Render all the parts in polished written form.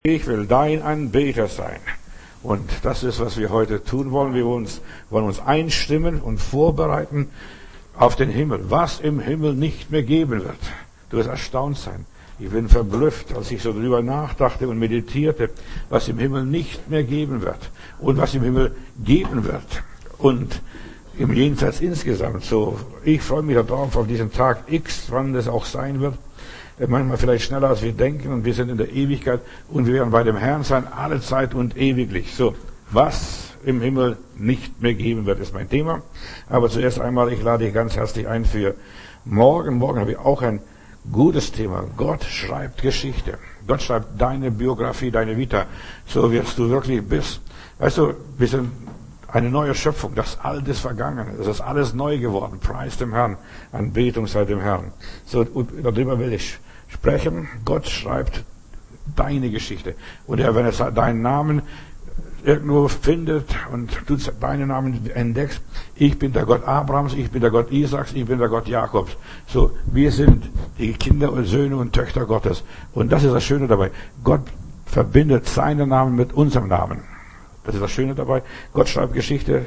Ich will dein Anbeter sein. Und das ist, was wir heute tun wollen. Wir wollen uns einstimmen und vorbereiten auf den Himmel, was im Himmel nicht mehr geben wird. Du wirst erstaunt sein. Ich bin verblüfft, als ich so drüber nachdachte und meditierte, was im Himmel nicht mehr geben wird und was im Himmel geben wird. Und im Jenseits insgesamt. So, ich freue mich darauf, auf diesen Tag X, wann das auch sein wird. Manchmal vielleicht schneller, als wir denken, und wir sind in der Ewigkeit und wir werden bei dem Herrn sein, alle Zeit und ewiglich. So, was im Himmel nicht mehr geben wird, ist mein Thema. Aber zuerst einmal, ich lade dich ganz herzlich ein für morgen. Morgen habe ich auch ein gutes Thema. Gott schreibt Geschichte. Gott schreibt deine Biografie, deine Vita, so wie du wirklich bist. Weißt du, wir sind eine neue Schöpfung, das Alte ist vergangen, es ist alles neu geworden. Preis dem Herrn, Anbetung sei dem Herrn. So, und darüber will ich sprechen. Gott schreibt deine Geschichte. Und wenn er deinen Namen irgendwo findet und du deinen Namen entdeckst, ich bin der Gott Abrahams, ich bin der Gott Isaaks, ich bin der Gott Jakobs. So, wir sind die Kinder und Söhne und Töchter Gottes. Und das ist das Schöne dabei. Gott verbindet seinen Namen mit unserem Namen. Das ist das Schöne dabei. Gott schreibt Geschichte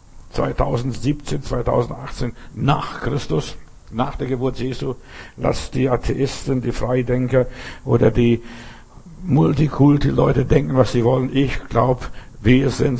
2017, 2018 nach Christus, nach der Geburt Jesu. Lass die Atheisten, die Freidenker oder die Multikulti-Leute denken, was sie wollen. Ich glaube, wir sind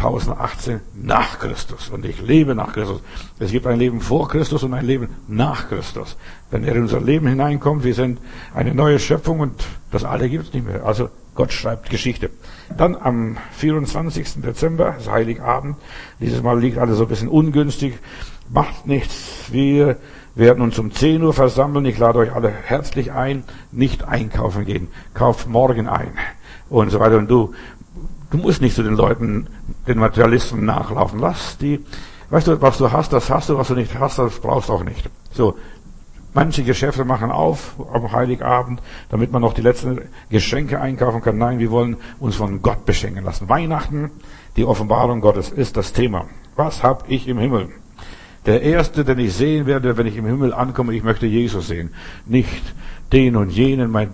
2018 nach Christus und ich lebe nach Christus. Es gibt ein Leben vor Christus und ein Leben nach Christus. Wenn er in unser Leben hineinkommt, wir sind eine neue Schöpfung und das Alte gibt es nicht mehr. Also Gott schreibt Geschichte. Dann am 24. Dezember, das Heiligabend. Dieses Mal liegt alles so ein bisschen ungünstig. Macht nichts. Wir werden uns um 10 Uhr versammeln. Ich lade euch alle herzlich ein. Nicht einkaufen gehen. Kauft morgen ein. Und so weiter. Und du musst nicht zu den Leuten, den Materialisten nachlaufen. Lass die, weißt du, was du hast, das hast du. Was du nicht hast, das brauchst du auch nicht. So. Manche Geschäfte machen auf am Heiligabend, damit man noch die letzten Geschenke einkaufen kann. Nein, wir wollen uns von Gott beschenken lassen. Weihnachten, die Offenbarung Gottes, ist das Thema. Was habe ich im Himmel? Der erste, den ich sehen werde, wenn ich im Himmel ankomme, ich möchte Jesus sehen. Nicht den und jenen, meine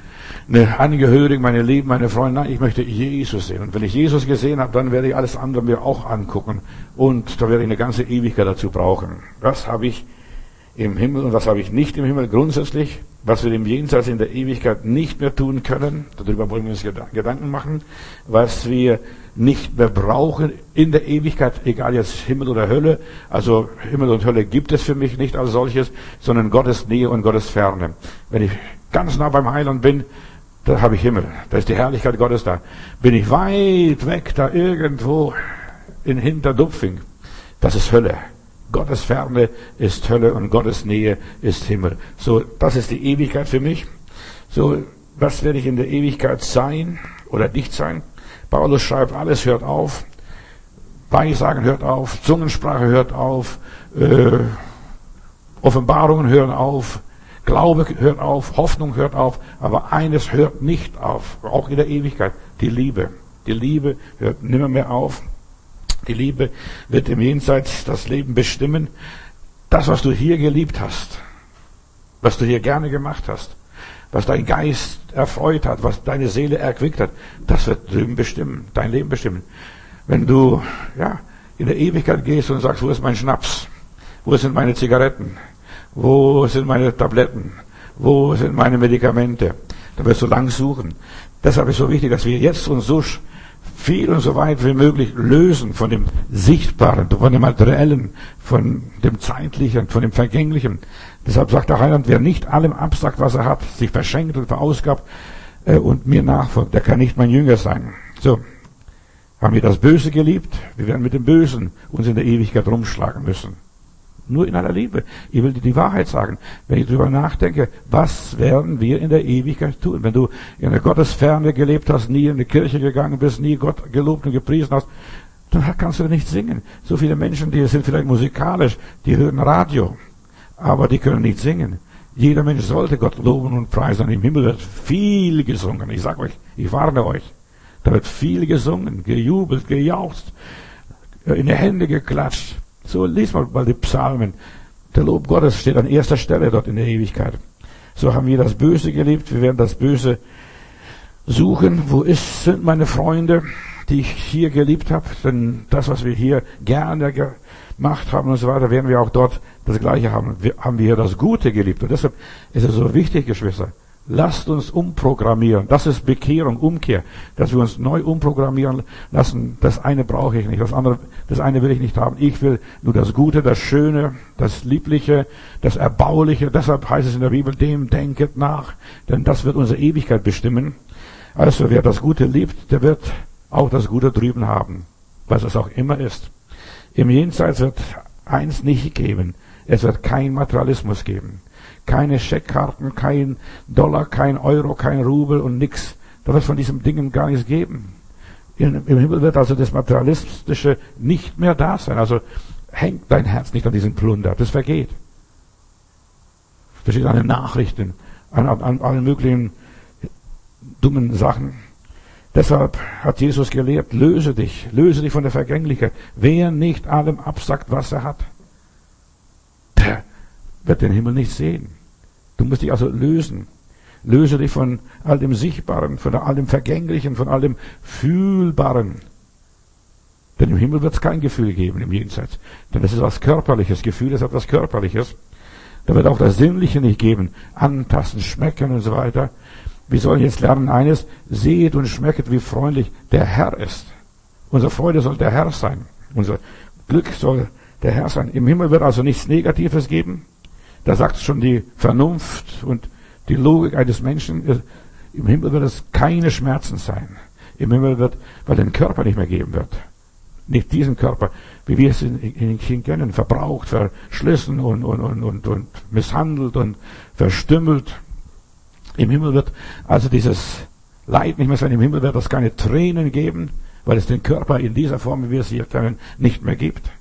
Angehörigen, meine Lieben, meine Freunde. Nein, ich möchte Jesus sehen. Und wenn ich Jesus gesehen habe, dann werde ich alles andere mir auch angucken. Und da werde ich eine ganze Ewigkeit dazu brauchen. Was habe ich im Himmel und was habe ich nicht im Himmel? Grundsätzlich, was wir im Jenseits in der Ewigkeit nicht mehr tun können, darüber wollen wir uns Gedanken machen, was wir nicht mehr brauchen in der Ewigkeit, egal jetzt Himmel oder Hölle. Also Himmel und Hölle gibt es für mich nicht als solches, sondern Gottes Nähe und Gottes Ferne. Wenn ich ganz nah beim Heiland bin, da habe ich Himmel, da ist die Herrlichkeit Gottes da. Bin ich weit weg, da irgendwo in Hinterdupfing, das ist Hölle. Gottes Ferne ist Hölle und Gottes Nähe ist Himmel. So, das ist die Ewigkeit für mich. So, was werde ich in der Ewigkeit sein oder nicht sein? Paulus schreibt, alles hört auf. Weissagen hört auf. Zungensprache hört auf. Offenbarungen hören auf. Glaube hört auf. Hoffnung hört auf. Aber eines hört nicht auf. Auch in der Ewigkeit. Die Liebe. Die Liebe hört nimmer mehr auf. Die Liebe wird im Jenseits das Leben bestimmen. Das, was du hier geliebt hast, was du hier gerne gemacht hast, was dein Geist erfreut hat, was deine Seele erquickt hat, das wird drüben bestimmen, dein Leben bestimmen. Wenn du in der Ewigkeit gehst und sagst, wo ist mein Schnaps? Wo sind meine Zigaretten? Wo sind meine Tabletten? Wo sind meine Medikamente? Da wirst du lang suchen. Deshalb ist es so wichtig, dass wir jetzt uns so viel und so weit wie möglich lösen von dem Sichtbaren, von dem Materiellen, von dem Zeitlichen, von dem Vergänglichen. Deshalb sagt der Heiland, wer nicht allem absagt, was er hat, sich verschenkt und verausgabt und mir nachfolgt, der kann nicht mein Jünger sein. So, haben wir das Böse geliebt? Wir werden mit dem Bösen uns in der Ewigkeit rumschlagen müssen. Nur in aller Liebe. Ich will dir die Wahrheit sagen. Wenn ich darüber nachdenke, was werden wir in der Ewigkeit tun? Wenn du in der Gottesferne gelebt hast, nie in die Kirche gegangen bist, nie Gott gelobt und gepriesen hast, dann kannst du nicht singen. So viele Menschen, die sind vielleicht musikalisch, die hören Radio, aber die können nicht singen. Jeder Mensch sollte Gott loben und preisen. Und im Himmel wird viel gesungen. Ich sage euch, ich warne euch. Da wird viel gesungen, gejubelt, gejauchzt, in die Hände geklatscht. So, lies mal die Psalmen. Der Lob Gottes steht an erster Stelle dort in der Ewigkeit. So haben wir das Böse geliebt. Wir werden das Böse suchen, sind meine Freunde, die ich hier geliebt habe, denn das, was wir hier gerne gemacht haben und so weiter, werden wir auch dort das Gleiche haben. Haben wir hier das Gute geliebt. Und deshalb ist es so wichtig, Geschwister, lasst uns umprogrammieren. Das ist Bekehrung, Umkehr, dass wir uns neu umprogrammieren lassen. Das eine brauche ich nicht, das eine will ich nicht haben. Ich will nur das Gute, das Schöne, das Liebliche, das Erbauliche. Deshalb heißt es in der Bibel, dem denket nach, denn das wird unsere Ewigkeit bestimmen. Also wer das Gute liebt, der wird auch das Gute drüben haben, was es auch immer ist. Im Jenseits wird eins nicht geben. Es wird kein Materialismus geben. Keine Scheckkarten, kein Dollar, kein Euro, kein Rubel und nix. Da wird von diesen Dingen gar nichts geben. Im Himmel wird also das Materialistische nicht mehr da sein. Also hängt dein Herz nicht an diesem Plunder. Das vergeht. Versteht, an den Nachrichten, an allen möglichen dummen Sachen. Deshalb hat Jesus gelehrt, löse dich von der Vergänglichkeit. Wer nicht allem absagt, was er hat, der wird den Himmel nicht sehen. Du musst dich also lösen. Löse dich von all dem Sichtbaren, von all dem Vergänglichen, von all dem Fühlbaren. Denn im Himmel wird es kein Gefühl geben im Jenseits. Denn das ist was Körperliches. Gefühl ist etwas Körperliches. Da wird auch das Sinnliche nicht geben. Antasten, schmecken und so weiter. Wir sollen jetzt lernen eines, seht und schmecket, wie freundlich der Herr ist. Unsere Freude soll der Herr sein. Unser Glück soll der Herr sein. Im Himmel wird also nichts Negatives geben. Da sagt schon die Vernunft und die Logik eines Menschen. Im Himmel wird es keine Schmerzen sein. Im Himmel wird, weil den Körper nicht mehr geben wird. Nicht diesen Körper, wie wir es ihn kennen, verbraucht, verschlissen und misshandelt und verstümmelt. Im Himmel wird also dieses Leid nicht mehr sein. Im Himmel wird es keine Tränen geben, weil es den Körper in dieser Form, wie wir es hier kennen, nicht mehr gibt.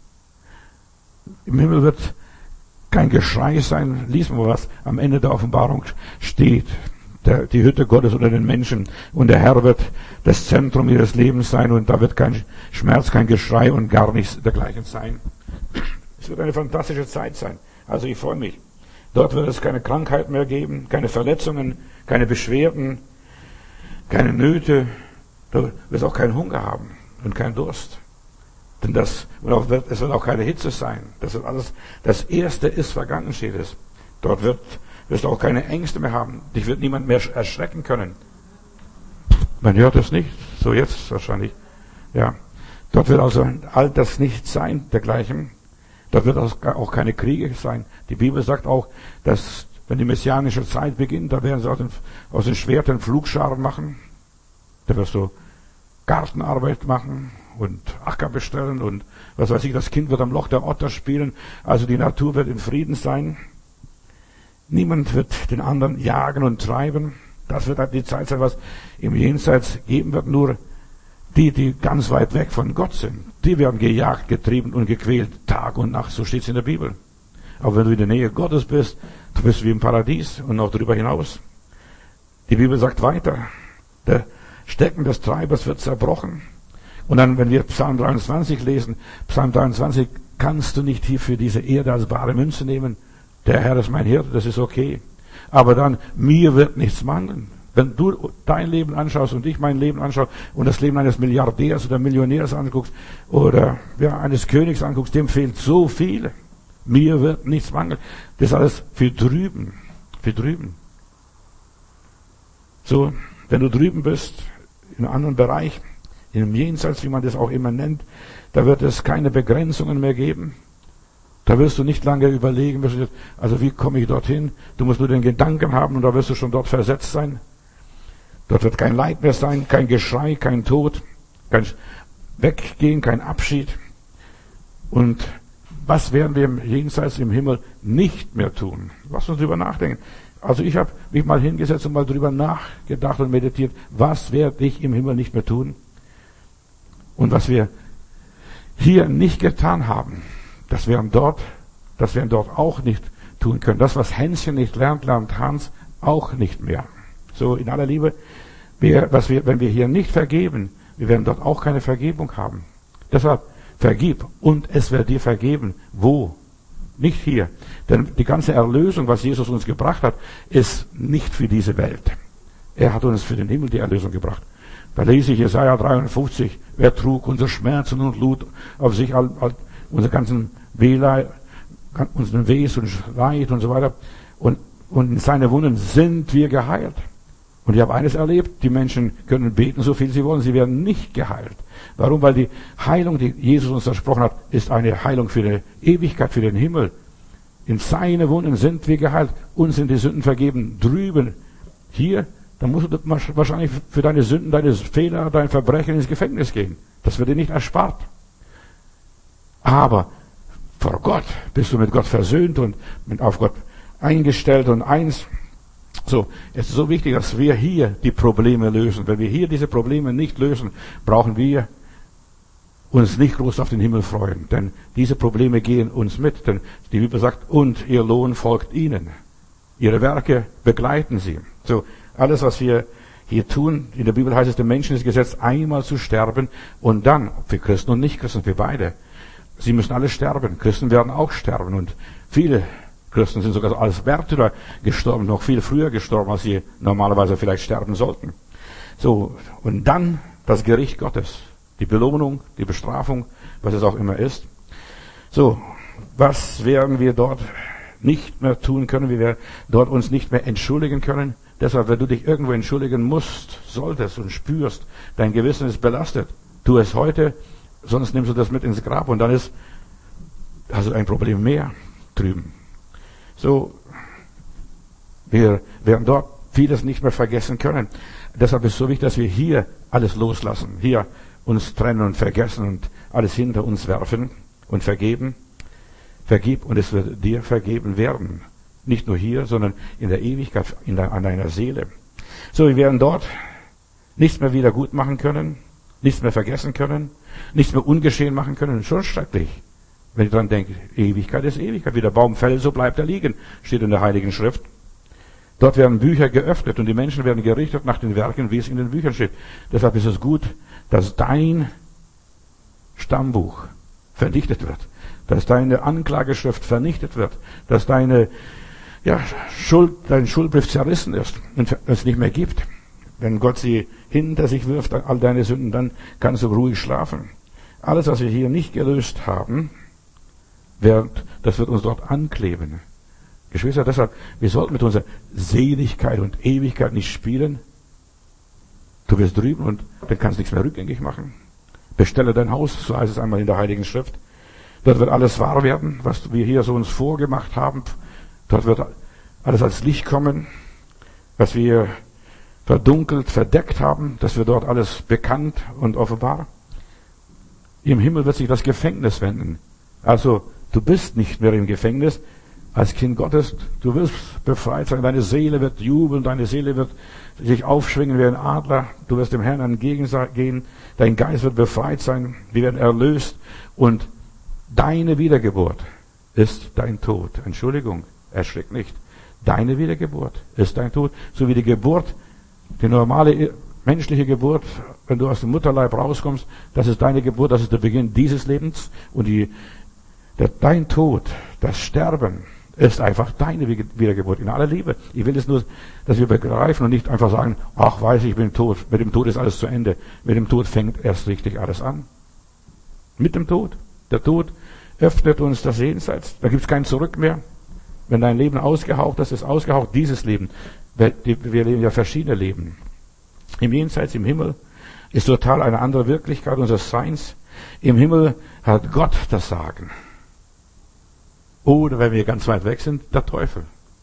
Im Himmel wird kein Geschrei sein. Lies mal, was am Ende der Offenbarung steht. Die Hütte Gottes unter den Menschen. Und der Herr wird das Zentrum ihres Lebens sein. Und da wird kein Schmerz, kein Geschrei und gar nichts dergleichen sein. Es wird eine fantastische Zeit sein. Also ich freue mich. Dort wird es keine Krankheit mehr geben, keine Verletzungen, keine Beschwerden, keine Nöte. Da wird es auch keinen Hunger haben und keinen Durst. Denn es wird auch keine Hitze sein. Das ist alles, das Erste ist vergangen, steht es. Dort wirst du auch keine Ängste mehr haben. Dich wird niemand mehr erschrecken können. Man hört es nicht, so jetzt wahrscheinlich. Ja. Dort wird also all das nicht sein, dergleichen. Dort wird auch keine Kriege sein. Die Bibel sagt auch, dass, wenn die messianische Zeit beginnt, da werden sie aus den Schwertern Pflugscharen machen. Da wirst du Gartenarbeit machen und Acker bestellen und was weiß ich, das Kind wird am Loch der Otter spielen. Also die Natur wird in Frieden sein. Niemand wird den anderen jagen und treiben. Das wird halt die Zeit sein, was im Jenseits geben wird. Nur die ganz weit weg von Gott sind, die werden gejagt, getrieben und gequält, Tag und Nacht, so steht es in der Bibel. Aber wenn du in der Nähe Gottes bist, du bist wie im Paradies und noch darüber hinaus. Die Bibel sagt weiter, der Stecken des Treibers wird zerbrochen. Und dann, wenn wir Psalm 23 lesen, Psalm 23 kannst du nicht hier für diese Erde als bare Münze nehmen. Der Herr ist mein Hirte, das ist okay. Aber dann, mir wird nichts mangeln. Wenn du dein Leben anschaust und ich mein Leben anschaue und das Leben eines Milliardärs oder Millionärs anguckst oder eines Königs anguckst, dem fehlt so viel. Mir wird nichts mangeln. Das ist alles für drüben. Für drüben. So, wenn du drüben bist, in einem anderen Bereich, in einem Jenseits, wie man das auch immer nennt, da wird es keine Begrenzungen mehr geben. Da wirst du nicht lange überlegen, also wie komme ich dorthin? Du musst nur den Gedanken haben und da wirst du schon dort versetzt sein. Dort wird kein Leid mehr sein, kein Geschrei, kein Tod, kein Weggehen, kein Abschied. Und was werden wir im Jenseits, im Himmel nicht mehr tun? Lass uns drüber nachdenken. Also ich habe mich mal hingesetzt und mal drüber nachgedacht und meditiert, was werde ich im Himmel nicht mehr tun? Und was wir hier nicht getan haben, das werden dort auch nicht tun können. Das, was Hänschen nicht lernt, lernt Hans auch nicht mehr. So in aller Liebe, wenn wir hier nicht vergeben, wir werden dort auch keine Vergebung haben. Deshalb vergib und es wird dir vergeben. Wo? Nicht hier. Denn die ganze Erlösung, was Jesus uns gebracht hat, ist nicht für diese Welt. Er hat uns für den Himmel die Erlösung gebracht. Da lese ich Jesaja 53. Er trug unsere Schmerzen und lud auf sich unsere ganzen unseren Wes und Leid und so weiter. Und in seine Wunden sind wir geheilt. Und ich habe eines erlebt, die Menschen können beten, so viel sie wollen, sie werden nicht geheilt. Warum? Weil die Heilung, die Jesus uns versprochen hat, ist eine Heilung für die Ewigkeit, für den Himmel. In seine Wunden sind wir geheilt. Uns sind die Sünden vergeben. Drüben, hier, da musst du wahrscheinlich für deine Sünden, deine Fehler, dein Verbrechen ins Gefängnis gehen. Das wird dir nicht erspart. Aber vor Gott bist du mit Gott versöhnt und auf Gott eingestellt und eins. So, es ist so wichtig, dass wir hier die Probleme lösen. Wenn wir hier diese Probleme nicht lösen, brauchen wir uns nicht groß auf den Himmel freuen. Denn diese Probleme gehen uns mit. Denn die Bibel sagt, und ihr Lohn folgt ihnen. Ihre Werke begleiten sie. So, alles, was wir hier tun, in der Bibel heißt es, dem Menschen ist gesetzt, einmal zu sterben und dann, für Christen und Nicht-Christen, für beide. Sie müssen alle sterben. Christen werden auch sterben und viele Christen sind sogar als Märtyrer gestorben, noch viel früher gestorben, als sie normalerweise vielleicht sterben sollten. So, und dann das Gericht Gottes, die Belohnung, die Bestrafung, was es auch immer ist. So, was werden wir dort nicht mehr tun können? Wir werden dort uns nicht mehr entschuldigen können. Deshalb, wenn du dich irgendwo entschuldigen musst, solltest und spürst, dein Gewissen ist belastet, tu es heute, sonst nimmst du das mit ins Grab und dann hast du ein Problem mehr drüben. So, wir werden dort vieles nicht mehr vergessen können. Deshalb ist es so wichtig, dass wir hier alles loslassen, hier uns trennen und vergessen und alles hinter uns werfen und vergeben. Vergib und es wird dir vergeben werden. Nicht nur hier, sondern in der Ewigkeit, an deiner Seele. So, wir werden dort nichts mehr wieder gut machen können, nichts mehr vergessen können, nichts mehr ungeschehen machen können. Schon schrecklich. Wenn ich dran denke, Ewigkeit ist Ewigkeit. Wie der Baum fällt, so bleibt er liegen, steht in der Heiligen Schrift. Dort werden Bücher geöffnet und die Menschen werden gerichtet nach den Werken, wie es in den Büchern steht. Deshalb ist es gut, dass dein Stammbuch vernichtet wird, dass deine Anklageschrift vernichtet wird, dass dein Schuldbrief zerrissen ist und es nicht mehr gibt. Wenn Gott sie hinter sich wirft, all deine Sünden, dann kannst du ruhig schlafen. Alles, was wir hier nicht gelöst haben, das wird uns dort ankleben. Geschwister, deshalb, wir sollten mit unserer Seligkeit und Ewigkeit nicht spielen. Du bist drüben und dann kannst du nichts mehr rückgängig machen. Bestelle dein Haus, so heißt es einmal in der Heiligen Schrift. Dort wird alles wahr werden, was wir hier so uns vorgemacht haben. Dort wird alles als Licht kommen, was wir verdunkelt, verdeckt haben, das wird dort alles bekannt und offenbar. Im Himmel wird sich das Gefängnis wenden. Also, du bist nicht mehr im Gefängnis als Kind Gottes. Du wirst befreit sein. Deine Seele wird jubeln. Deine Seele wird sich aufschwingen wie ein Adler. Du wirst dem Herrn entgegengehen. Dein Geist wird befreit sein. Wir werden erlöst. Und deine Wiedergeburt ist dein Tod. Entschuldigung, erschrick nicht. Deine Wiedergeburt ist dein Tod. So wie die Geburt, die normale menschliche Geburt, wenn du aus dem Mutterleib rauskommst, das ist deine Geburt, das ist der Beginn dieses Lebens. Und dein Tod, das Sterben, ist einfach deine Wiedergeburt in aller Liebe. Ich will es nur, dass wir begreifen und nicht einfach sagen, ach, weiß ich bin tot. Mit dem Tod ist alles zu Ende. Mit dem Tod fängt erst richtig alles an. Mit dem Tod. Der Tod öffnet uns das Jenseits. Da gibt es kein Zurück mehr. Wenn dein Leben ausgehaucht ist, ist ausgehaucht dieses Leben. Wir leben ja verschiedene Leben. Im Jenseits, im Himmel, ist total eine andere Wirklichkeit unseres Seins. Im Himmel hat Gott das Sagen. Oder wenn wir ganz weit weg sind, der Teufel.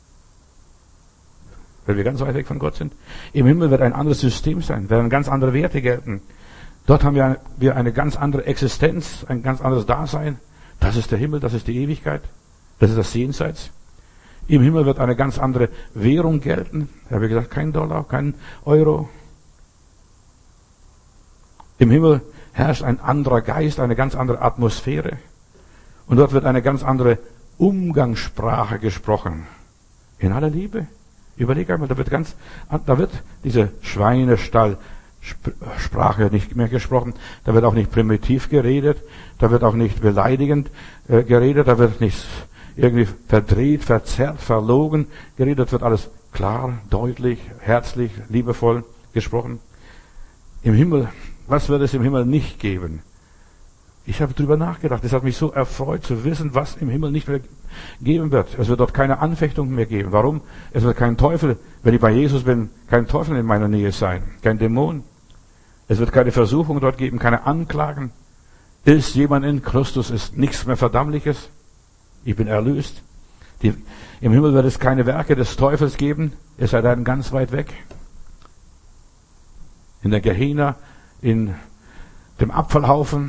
Wenn wir ganz weit weg von Gott sind. Im Himmel wird ein anderes System sein, werden ganz andere Werte gelten. Dort haben wir eine ganz andere Existenz, ein ganz anderes Dasein. Das ist der Himmel, das ist die Ewigkeit, das ist das Jenseits. Im Himmel wird eine ganz andere Währung gelten. Ich habe gesagt, kein Dollar, kein Euro. Im Himmel herrscht ein anderer Geist, eine ganz andere Atmosphäre. Und dort wird eine ganz andere Umgangssprache gesprochen. In aller Liebe. Überleg einmal, da wird diese Schweinestall-Sprache nicht mehr gesprochen. Da wird auch nicht primitiv geredet. Da wird auch nicht beleidigend geredet. Da wird nicht irgendwie verdreht, verzerrt, verlogen geredet. Wird alles klar, deutlich, herzlich, liebevoll gesprochen. Im Himmel, was wird es im Himmel nicht geben? Ich habe drüber nachgedacht. Es hat mich so erfreut zu wissen, was im Himmel nicht mehr geben wird. Es wird dort keine Anfechtung mehr geben. Warum? Es wird kein Teufel, wenn ich bei Jesus bin, kein Teufel in meiner Nähe sein, kein Dämon. Es wird keine Versuchung dort geben, keine Anklagen. Ist jemand in Christus, ist nichts mehr Verdammliches. Ich bin erlöst. Im Himmel wird es keine Werke des Teufels geben. Es sei dann ganz weit weg. In der Gehenna, in dem Abfallhaufen.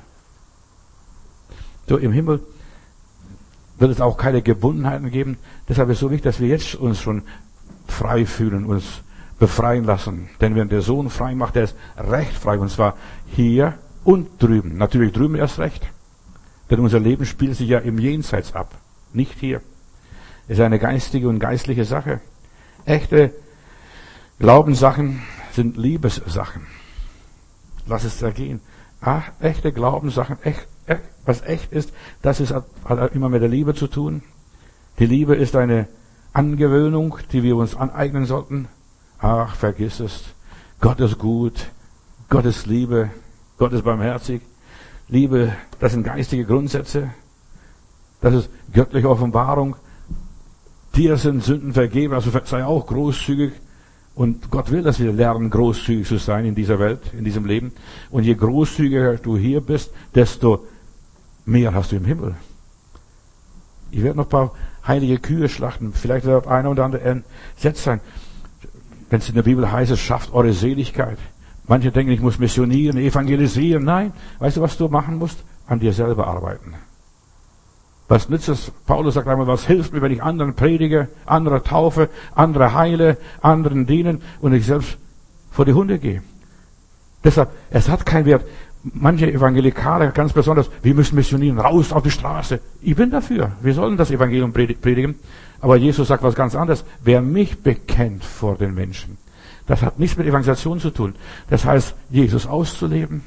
So im Himmel wird es auch keine Gebundenheiten geben. Deshalb ist es so wichtig, dass wir jetzt uns schon frei fühlen, uns befreien lassen. Denn wenn der Sohn frei macht, der ist recht frei. Und zwar hier und drüben. Natürlich drüben erst recht. Denn unser Leben spielt sich ja im Jenseits ab. Nicht hier. Es ist eine geistige und geistliche Sache. Echte Glaubenssachen sind Liebessachen. Lass es da gehen. Echte Glaubenssachen, was echt ist, das hat immer mit der Liebe zu tun. Die Liebe ist eine Angewöhnung, die wir uns aneignen sollten. Vergiss es. Gott ist gut. Gott ist Liebe. Gott ist barmherzig. Liebe, das sind geistige Grundsätze. Das ist göttliche Offenbarung. Dir sind Sünden vergeben, also sei auch großzügig. Und Gott will, dass wir lernen, großzügig zu sein in dieser Welt, in diesem Leben. Und je großzügiger du hier bist, desto mehr hast du im Himmel. Ich werde noch ein paar heilige Kühe schlachten. Vielleicht wird einer oder andere entsetzt sein. Wenn es in der Bibel heißt, es schafft eure Seligkeit. Manche denken, ich muss missionieren, evangelisieren. Nein. Weißt du, was du machen musst? An dir selber arbeiten. Was nützt es? Paulus sagt einmal, was hilft mir, wenn ich anderen predige, andere taufe, andere heile, anderen dienen und ich selbst vor die Hunde gehe? Deshalb, es hat keinen Wert. Manche Evangelikale, ganz besonders, wir müssen missionieren, raus auf die Straße. Ich bin dafür. Wir sollen das Evangelium predigen. Aber Jesus sagt was ganz anderes. Wer mich bekennt vor den Menschen, das hat nichts mit Evangelisation zu tun. Das heißt, Jesus auszuleben,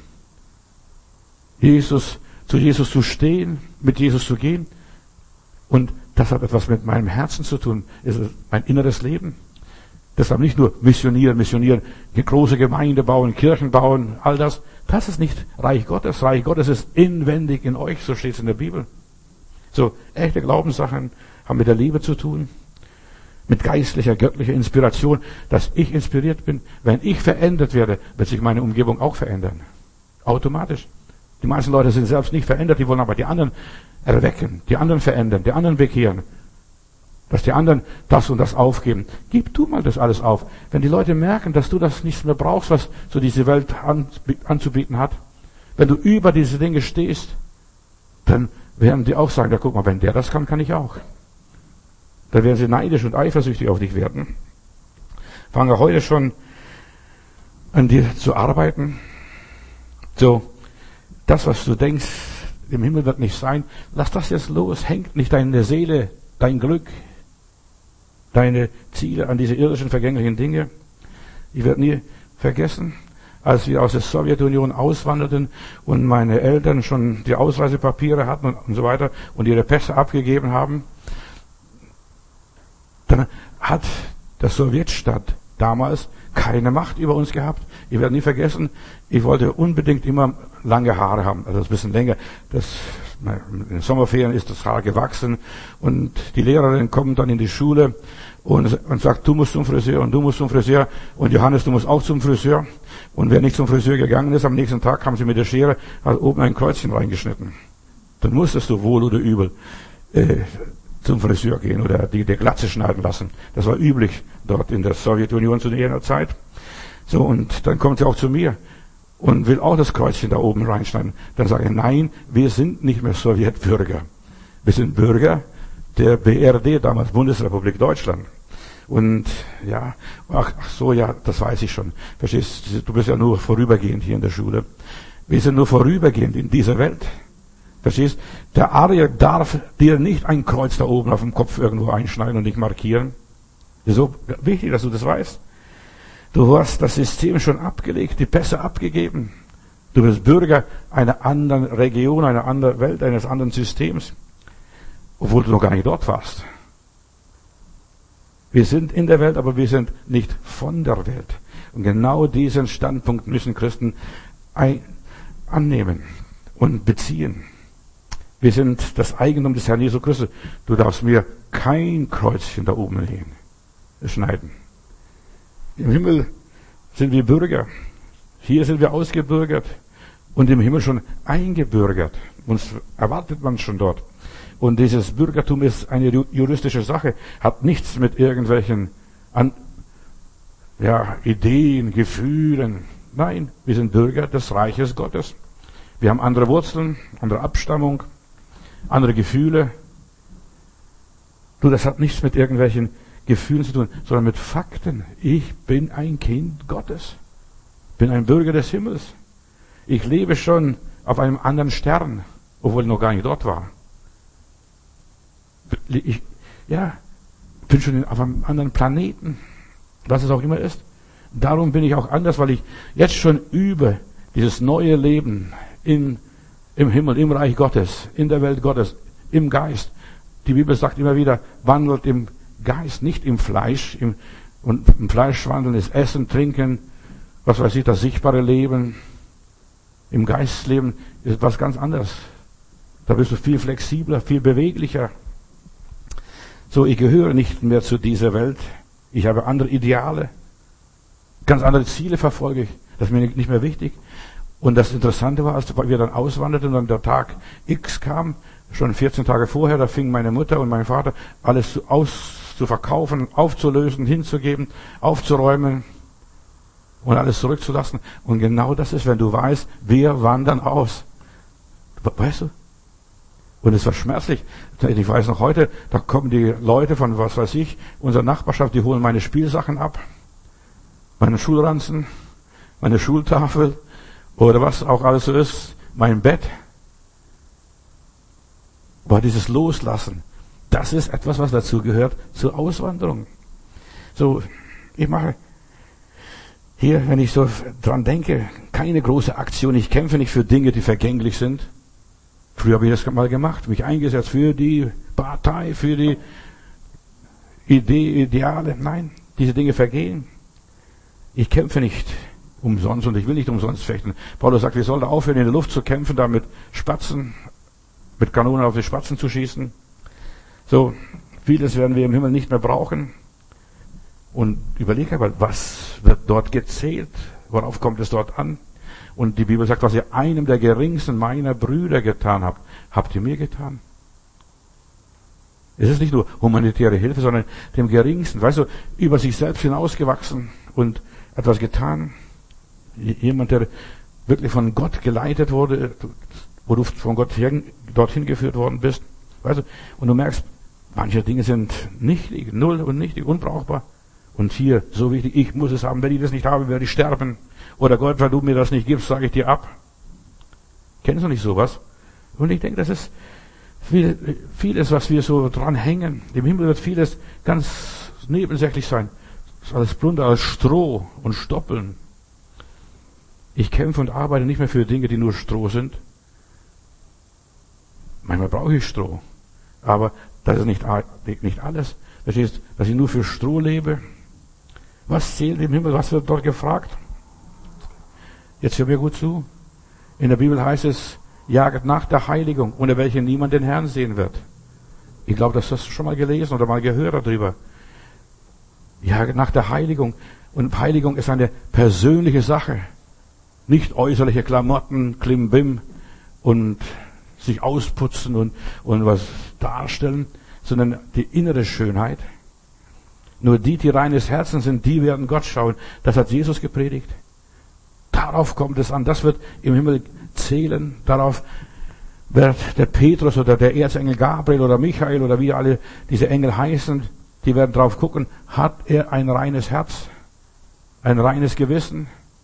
zu Jesus zu stehen, mit Jesus zu gehen. Und das hat etwas mit meinem Herzen zu tun. Es ist mein inneres Leben. Deshalb nicht nur missionieren, große Gemeinde bauen, Kirchen bauen, all das. Das ist nicht Reich Gottes. Reich Gottes ist inwendig in euch, so steht es in der Bibel. So, echte Glaubenssachen haben mit der Liebe zu tun, mit geistlicher, göttlicher Inspiration, dass ich inspiriert bin. Wenn ich verändert werde, wird sich meine Umgebung auch verändern. Automatisch. Die meisten Leute sind selbst nicht verändert, die wollen aber die anderen erwecken, die anderen verändern, die anderen bekehren. Dass die anderen das und das aufgeben. Gib du mal das alles auf. Wenn die Leute merken, dass du das nicht mehr brauchst, was so diese Welt anzubieten hat, wenn du über diese Dinge stehst, dann werden die auch sagen, ja guck mal, wenn der das kann, kann ich auch. Dann werden sie neidisch und eifersüchtig auf dich werden. Fange heute schon an dir zu arbeiten. So, das, was du denkst, im Himmel wird nicht sein, lass das jetzt los. Hängt nicht deine Seele, dein Glück, deine Ziele an diese irdischen, vergänglichen Dinge. Ich werde nie vergessen, als wir aus der Sowjetunion auswanderten und meine Eltern schon die Ausreisepapiere hatten und so weiter und ihre Pässe abgegeben haben, dann hat der Sowjetstaat damals keine Macht über uns gehabt. Ich werde nie vergessen, ich wollte unbedingt immer lange Haare haben, also ein bisschen länger. In den Sommerferien ist das Haar gewachsen und die Lehrerin kommt dann in die Schule und sagt, du musst zum Friseur und du musst zum Friseur und Johannes, du musst auch zum Friseur. Und wer nicht zum Friseur gegangen ist, am nächsten Tag haben sie mit der Schere, hat oben ein Kreuzchen reingeschnitten. Dann musstest du wohl oder übel zum Friseur gehen oder die Glatze schneiden lassen. Das war üblich dort in der Sowjetunion zu jener Zeit. So, und dann kommt sie auch zu mir und will auch das Kreuzchen da oben reinschneiden. Dann sage ich, nein, wir sind nicht mehr Sowjetbürger. Wir sind Bürger der BRD, damals Bundesrepublik Deutschland. Und ja, ach so, ja, das weiß ich schon. Verstehst du, bist ja nur vorübergehend hier in der Schule. Wir sind nur vorübergehend in dieser Welt. Verstehst? Der Arier darf dir nicht ein Kreuz da oben auf dem Kopf irgendwo einschneiden und dich markieren. Das ist so wichtig, dass du das weißt. Du hast das System schon abgelegt, die Pässe abgegeben. Du bist Bürger einer anderen Region, einer anderen Welt, eines anderen Systems, obwohl du noch gar nicht dort warst. Wir sind in der Welt, aber wir sind nicht von der Welt. Und genau diesen Standpunkt müssen Christen annehmen und beziehen. Wir sind das Eigentum des Herrn Jesus Christus. Du darfst mir kein Kreuzchen da oben schneiden. Im Himmel sind wir Bürger. Hier sind wir ausgebürgert und im Himmel schon eingebürgert. Uns erwartet man schon dort. Und dieses Bürgertum ist eine juristische Sache, hat nichts mit irgendwelchen Ideen, Gefühlen. Nein, wir sind Bürger des Reiches Gottes. Wir haben andere Wurzeln, andere Abstammung, andere Gefühle. Das hat nichts mit irgendwelchen Gefühlen zu tun, sondern mit Fakten. Ich bin ein Kind Gottes. Bin ein Bürger des Himmels. Ich lebe schon auf einem anderen Stern, obwohl ich noch gar nicht dort war. Ich bin schon auf einem anderen Planeten, was es auch immer ist. Darum bin ich auch anders, weil ich jetzt schon übe dieses neue Leben im Himmel, im Reich Gottes, in der Welt Gottes, im Geist. Die Bibel sagt immer wieder, wandelt im Geist, nicht im Fleisch. Und im Fleisch wandeln ist Essen, Trinken, was weiß ich, das sichtbare Leben. Im Geistleben ist was ganz anderes. Da bist du viel flexibler, viel beweglicher. So, ich gehöre nicht mehr zu dieser Welt. Ich habe andere Ideale. Ganz andere Ziele verfolge ich. Das ist mir nicht mehr wichtig. Und das Interessante war, als wir dann auswanderten und dann der Tag X kam, schon 14 Tage vorher, da fing meine Mutter und mein Vater alles zu verkaufen, aufzulösen, hinzugeben, aufzuräumen und alles zurückzulassen. Und genau das ist, wenn du weißt, wir wandern aus. Weißt du? Und es war schmerzlich. Ich weiß noch heute, da kommen die Leute von, was weiß ich, unserer Nachbarschaft, die holen meine Spielsachen ab. Meine Schulranzen, meine Schultafel oder was auch alles so ist, mein Bett. Aber dieses Loslassen, das ist etwas, was dazu gehört zur Auswanderung. So, ich mache hier, wenn ich so dran denke, keine große Aktion. Ich kämpfe nicht für Dinge, die vergänglich sind. Früher habe ich das mal gemacht, mich eingesetzt für die Partei, für die Ideale. Nein, diese Dinge vergehen. Ich kämpfe nicht umsonst und ich will nicht umsonst fechten. Paulus sagt, wir sollen aufhören, in der Luft zu kämpfen, da mit Spatzen, mit Kanonen auf die Spatzen zu schießen. So, vieles werden wir im Himmel nicht mehr brauchen. Und überlege aber, was wird dort gezählt? Worauf kommt es dort an? Und die Bibel sagt, was ihr einem der geringsten meiner Brüder getan habt, habt ihr mir getan. Es ist nicht nur humanitäre Hilfe, sondern dem Geringsten. Weißt du, über sich selbst hinausgewachsen und etwas getan. Jemand, der wirklich von Gott geleitet wurde, wo du von Gott dorthin geführt worden bist. Weißt du, und du merkst, manche Dinge sind nichtig, null und nichtig, unbrauchbar. Und hier, so wichtig, ich muss es haben. Wenn ich das nicht habe, werde ich sterben. Oder Gott, weil du mir das nicht gibst, sage ich dir ab. Kennst du nicht sowas? Und ich denke, das ist vieles, was wir so dran hängen. Im Himmel wird vieles ganz nebensächlich sein. Das ist alles Plunder, alles Stroh und Stoppeln. Ich kämpfe und arbeite nicht mehr für Dinge, die nur Stroh sind. Manchmal brauche ich Stroh. Aber das ist nicht alles. Verstehst, dass ich nur für Stroh lebe. Was zählt im Himmel? Was wird dort gefragt? Jetzt hör mir gut zu. In der Bibel heißt es, jaget nach der Heiligung, ohne welche niemand den Herrn sehen wird. Ich glaube, das hast du schon mal gelesen oder mal gehört darüber. Jaget nach der Heiligung. Und Heiligung ist eine persönliche Sache. Nicht äußerliche Klamotten, Klimbim und sich ausputzen und was darstellen, sondern die innere Schönheit. Nur die reines Herzens sind, die werden Gott schauen. Das hat Jesus gepredigt. Darauf kommt es an. Das wird im Himmel zählen. Darauf wird der Petrus oder der Erzengel Gabriel oder Michael oder wie alle diese Engel heißen, die werden drauf gucken, hat er ein reines Herz? Ein reines Gewissen?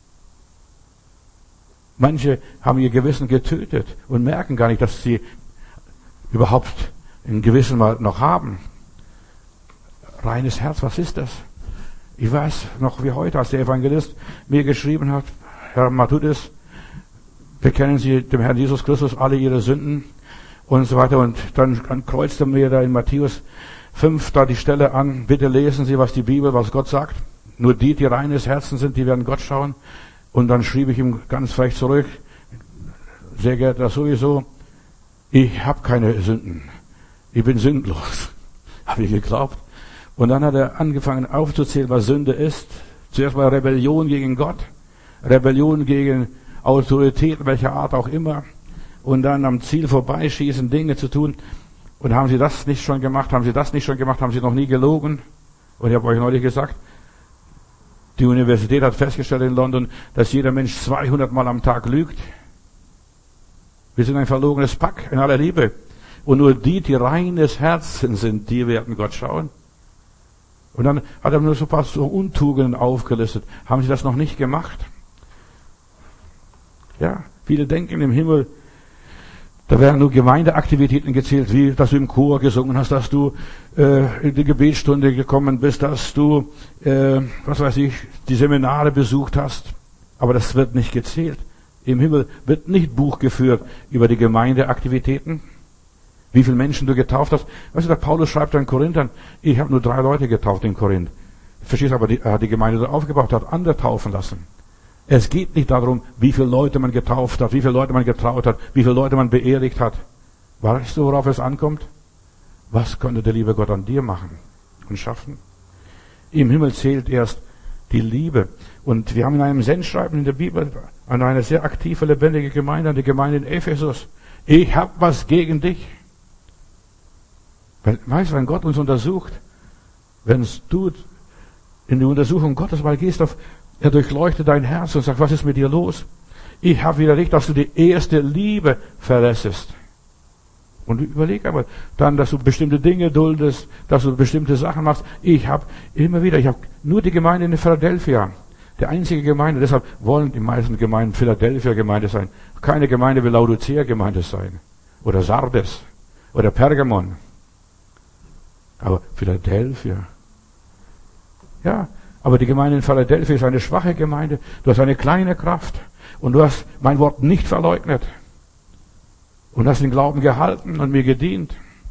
Manche haben ihr Gewissen getötet und merken gar nicht, dass sie überhaupt ein Gewissen mal noch haben. Reines Herz, was ist das? Ich weiß noch wie heute, als der Evangelist mir geschrieben hat, Herr Matthäus, bekennen Sie dem Herrn Jesus Christus alle Ihre Sünden und so weiter. Und dann kreuzte mir da in Matthäus 5 da die Stelle an. Bitte lesen Sie, was Gott sagt. Nur die reines Herzen sind, die werden Gott schauen. Und dann schrieb ich ihm ganz frech zurück, sehr geehrter sowieso, ich habe keine Sünden. Ich bin sündlos. Habe ich geglaubt. Und dann hat er angefangen aufzuzählen, was Sünde ist. Zuerst mal Rebellion gegen Gott, Rebellion gegen Autorität, welcher Art auch immer. Und dann am Ziel vorbeischießen, Dinge zu tun. Und haben Sie das nicht schon gemacht? Haben Sie das nicht schon gemacht? Haben Sie noch nie gelogen? Und ich habe euch neulich gesagt, die Universität hat festgestellt in London, dass jeder Mensch 200 Mal am Tag lügt. Wir sind ein verlogenes Pack in aller Liebe. Und nur die reines Herzen sind, die werden Gott schauen. Und dann hat er nur so ein paar so Untugenden aufgelistet. Haben Sie das noch nicht gemacht? Ja, viele denken im Himmel, da werden nur Gemeindeaktivitäten gezählt, wie dass du im Chor gesungen hast, dass du in die Gebetsstunde gekommen bist, dass du, die Seminare besucht hast. Aber das wird nicht gezählt. Im Himmel wird nicht Buch geführt über die Gemeindeaktivitäten, wie viele Menschen du getauft hast. Weißt du, der Paulus schreibt an Korinthern, ich habe nur 3 Leute getauft in Korinth. Verstehst du, aber er hat die Gemeinde da aufgebaut, hat andere taufen lassen. Es geht nicht darum, wie viele Leute man getauft hat, wie viele Leute man getraut hat, wie viele Leute man beerdigt hat. Weißt du, worauf es ankommt? Was könnte der liebe Gott an dir machen und schaffen? Im Himmel zählt erst die Liebe. Und wir haben in einem Sendschreiben in der Bibel an eine sehr aktive, lebendige Gemeinde, an die Gemeinde in Ephesus. Ich habe was gegen dich. Weißt du, wenn Gott uns untersucht, wenn du in die Untersuchung Gottes mal gehst, er durchleuchtet dein Herz und sagt, was ist mit dir los? Ich habe wieder recht, dass du die erste Liebe verlässest. Und überleg einmal, dann, dass du bestimmte Dinge duldest, dass du bestimmte Sachen machst. Ich habe nur die Gemeinde in Philadelphia, die einzige Gemeinde, deshalb wollen die meisten Gemeinden Philadelphia-Gemeinde sein. Keine Gemeinde will Laodicea-Gemeinde sein. Oder Sardes. Oder Pergamon. Aber Philadelphia. Ja, aber die Gemeinde in Philadelphia ist eine schwache Gemeinde. Du hast eine kleine Kraft. Und du hast mein Wort nicht verleugnet. Und hast den Glauben gehalten und mir gedient.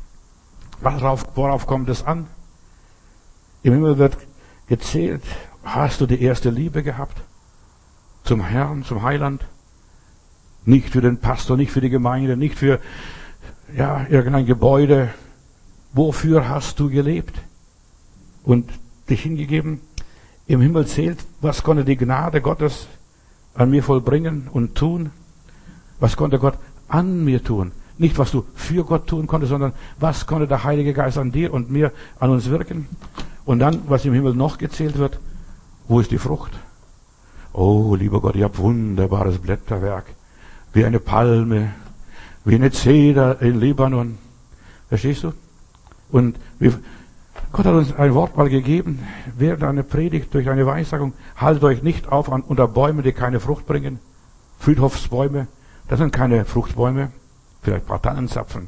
Worauf kommt es an? Im Himmel wird gezählt, hast du die erste Liebe gehabt? Zum Herrn, zum Heiland? Nicht für den Pastor, nicht für die Gemeinde, nicht für irgendein Gebäude. Wofür hast du gelebt? Und dich hingegeben? Im Himmel zählt, was konnte die Gnade Gottes an mir vollbringen und tun? Was konnte Gott an mir tun? Nicht, was du für Gott tun konntest, sondern was konnte der Heilige Geist an dir und mir, an uns wirken? Und dann, was im Himmel noch gezählt wird, wo ist die Frucht? Oh, lieber Gott, ich habe wunderbares Blätterwerk, wie eine Palme, wie eine Zeder in Libanon. Verstehst du? Und Gott hat uns ein Wort mal gegeben, während einer Predigt durch eine Weissagung, haltet euch nicht auf unter Bäumen, die keine Frucht bringen. Friedhofsbäume, das sind keine Fruchtbäume, vielleicht ein paar Tannenzapfen.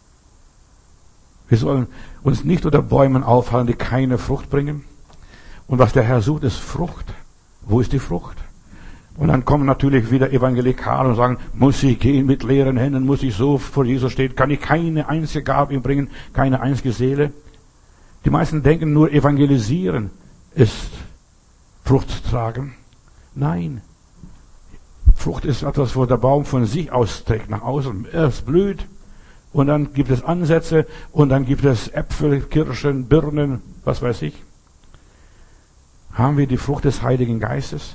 Wir sollen uns nicht unter Bäumen aufhalten, die keine Frucht bringen. Und was der Herr sucht, ist Frucht. Wo ist die Frucht? Und dann kommen natürlich wieder Evangelikale und sagen, muss ich gehen mit leeren Händen, muss ich so vor Jesus stehen, kann ich keine einzige Gabe ihm bringen, keine einzige Seele. Die meisten denken nur, evangelisieren ist Frucht tragen. Nein. Frucht ist etwas, wo der Baum von sich aus trägt, nach außen. Es blüht und dann gibt es Ansätze und dann gibt es Äpfel, Kirschen, Birnen, was weiß ich. Haben wir die Frucht des Heiligen Geistes?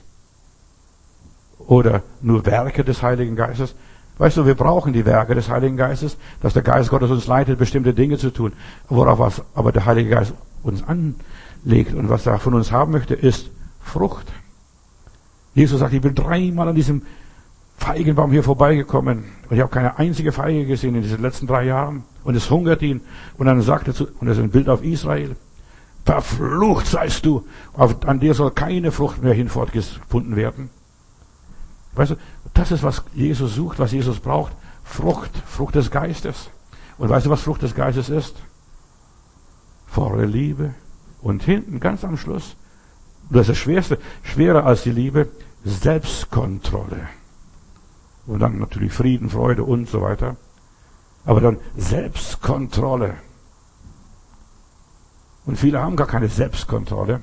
Oder nur Werke des Heiligen Geistes? Weißt du, wir brauchen die Werke des Heiligen Geistes, dass der Geist Gottes uns leitet, bestimmte Dinge zu tun. Worauf aber der Heilige Geist uns anlegt und was er von uns haben möchte, ist Frucht. Jesus sagt, ich bin 3-mal an diesem Feigenbaum hier vorbeigekommen und ich habe keine einzige Feige gesehen in diesen letzten 3 Jahren und es hungert ihn. Und dann sagt er und das ist ein Bild auf Israel, verflucht seist du, an dir soll keine Frucht mehr hinfortgefunden werden. Weißt du, das ist, was Jesus sucht, was Jesus braucht. Frucht des Geistes. Und weißt du, was Frucht des Geistes ist? Vorne Liebe und hinten, ganz am Schluss, das ist das Schwerste, schwerer als die Liebe, Selbstkontrolle. Und dann natürlich Frieden, Freude und so weiter. Aber dann Selbstkontrolle. Und viele haben gar keine Selbstkontrolle.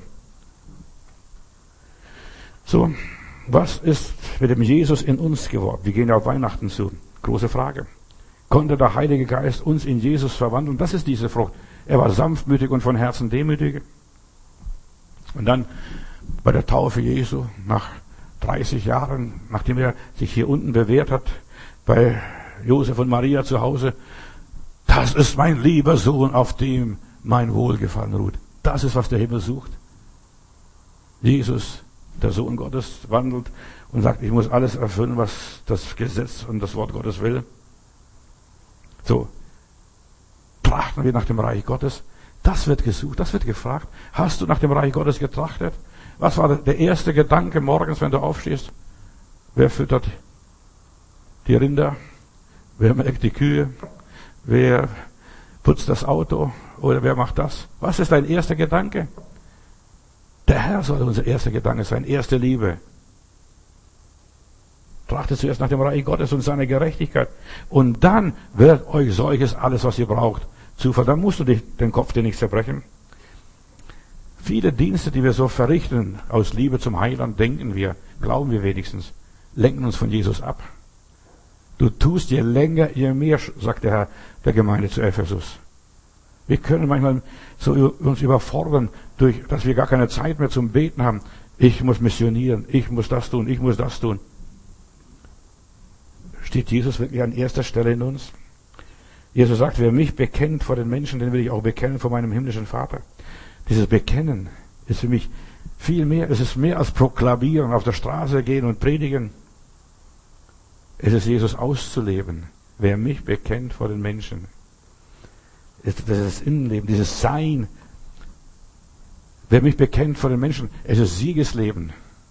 So, was ist mit dem Jesus in uns geworden? Wir gehen ja auf Weihnachten zu. Große Frage. Konnte der Heilige Geist uns in Jesus verwandeln? Das ist diese Frucht. Er war sanftmütig und von Herzen demütig. Und dann bei der Taufe Jesu, nach 30 Jahren, nachdem er sich hier unten bewährt hat, bei Josef und Maria zu Hause, das ist mein lieber Sohn, auf dem mein Wohlgefallen ruht. Das ist, was der Himmel sucht. Jesus, der Sohn Gottes, wandelt und sagt, ich muss alles erfüllen, was das Gesetz und das Wort Gottes will. So, trachten wir nach dem Reich Gottes. Das wird gesucht, das wird gefragt. Hast du nach dem Reich Gottes getrachtet? Was war der erste Gedanke morgens, wenn du aufstehst? Wer füttert die Rinder? Wer melkt die Kühe? Wer putzt das Auto? Oder wer macht das? Was ist dein erster Gedanke? Der Herr soll unser erster Gedanke sein, erste Liebe. Trachtet zuerst nach dem Reich Gottes und seiner Gerechtigkeit. Und dann wird euch solches alles, was ihr braucht, zufallen. Dann musst du den Kopf dir nicht zerbrechen. Viele Dienste, die wir so verrichten, aus Liebe zum Heiland, denken wir, glauben wir wenigstens, lenken uns von Jesus ab. Du tust je länger, je mehr, sagt der Herr der Gemeinde zu Ephesus. Wir können manchmal so uns überfordern, dass wir gar keine Zeit mehr zum Beten haben. Ich muss missionieren, ich muss das tun, ich muss das tun. Steht Jesus wirklich an erster Stelle in uns? Jesus sagt, wer mich bekennt vor den Menschen, den will ich auch bekennen vor meinem himmlischen Vater. Dieses Bekennen ist für mich viel mehr, es ist mehr als proklamieren, auf der Straße gehen und predigen. Es ist Jesus auszuleben. Wer mich bekennt vor den Menschen. Das ist das Innenleben, dieses Sein. Wer mich bekennt vor den Menschen, es ist Siegesleben.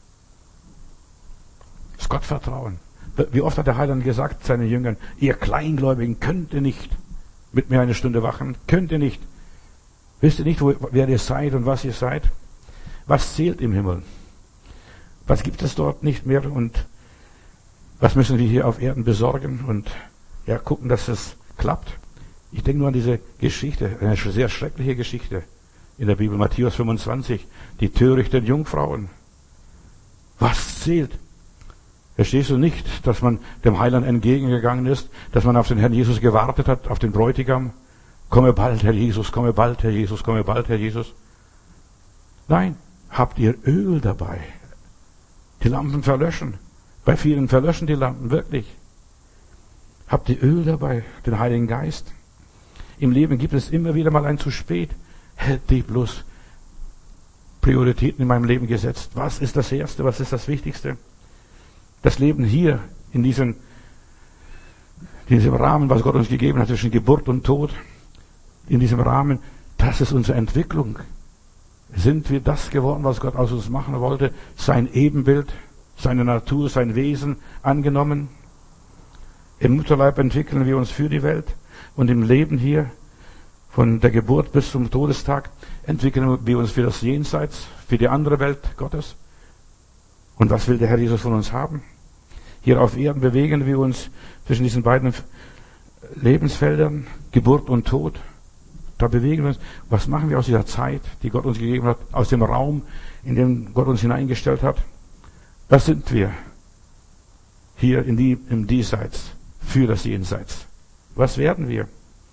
Das Gottvertrauen. Wie oft hat der Heiland gesagt seinen Jüngern, ihr Kleingläubigen, könnt ihr nicht mit mir eine Stunde wachen? Könnt ihr nicht? Wisst ihr nicht, wer ihr seid und was ihr seid? Was zählt im Himmel? Was gibt es dort nicht mehr? Und was müssen wir hier auf Erden besorgen? Und ja, gucken, dass es klappt. Ich denke nur an diese Geschichte, eine sehr schreckliche Geschichte in der Bibel, Matthäus 25, die törichten Jungfrauen. Was zählt? Verstehst du nicht, dass man dem Heiland entgegengegangen ist, dass man auf den Herrn Jesus gewartet hat, auf den Bräutigam? Komme bald, Herr Jesus, komme bald, Herr Jesus, komme bald, Herr Jesus. Nein, habt ihr Öl dabei? Die Lampen verlöschen. Bei vielen verlöschen die Lampen, wirklich. Habt ihr Öl dabei, den Heiligen Geist? Im Leben gibt es immer wieder mal ein zu spät. Hätte ich bloß Prioritäten in meinem Leben gesetzt. Was ist das Erste, was ist das Wichtigste? Das Leben hier, in diesem Rahmen, was Gott uns gegeben hat, zwischen Geburt und Tod, in diesem Rahmen, das ist unsere Entwicklung. Sind wir das geworden, was Gott aus uns machen wollte? Sein Ebenbild, seine Natur, sein Wesen angenommen? Im Mutterleib entwickeln wir uns für die Welt und im Leben hier, von der Geburt bis zum Todestag, entwickeln wir uns für das Jenseits, für die andere Welt Gottes. Und was will der Herr Jesus von uns haben? Hier auf Erden bewegen wir uns zwischen diesen beiden Lebensfeldern, Geburt und Tod. Da bewegen wir uns. Was machen wir aus dieser Zeit, die Gott uns gegeben hat, aus dem Raum, in den Gott uns hineingestellt hat? Was sind wir hier im Diesseits, für das Jenseits? Was werden wir?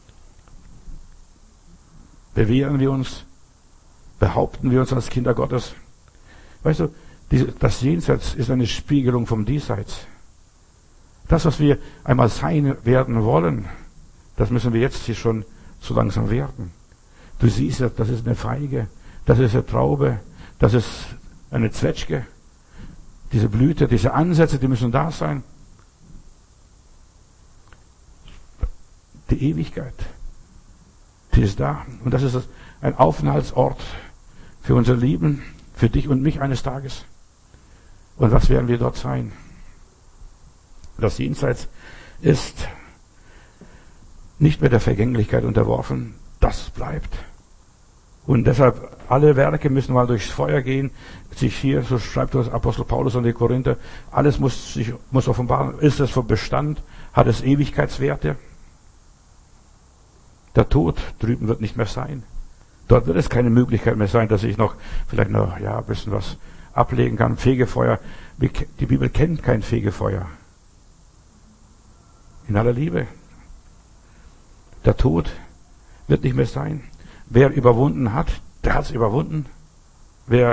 Bewähren wir uns? Behaupten wir uns als Kinder Gottes? Weißt du, das Jenseits ist eine Spiegelung vom Diesseits. Das, was wir einmal sein werden wollen, das müssen wir jetzt hier schon so langsam werden. Du siehst ja, das ist eine Feige, das ist eine Traube, das ist eine Zwetschge. Diese Blüte, diese Ansätze, die müssen da sein. Die Ewigkeit, die ist da. Und das ist ein Aufenthaltsort für unser Leben, für dich und mich eines Tages. Und was werden wir dort sein? Das Jenseits ist nicht mehr der Vergänglichkeit unterworfen. Das bleibt. Und deshalb, alle Werke müssen mal durchs Feuer gehen. Sich hier, so schreibt das Apostel Paulus an die Korinther, alles muss offenbaren. Ist es von Bestand? Hat es Ewigkeitswerte? Der Tod drüben wird nicht mehr sein. Dort wird es keine Möglichkeit mehr sein, dass ich noch vielleicht noch ein bisschen was ablegen kann. Fegefeuer. Die Bibel kennt kein Fegefeuer. In aller Liebe. Der Tod wird nicht mehr sein. Wer überwunden hat, der hat es überwunden. Wer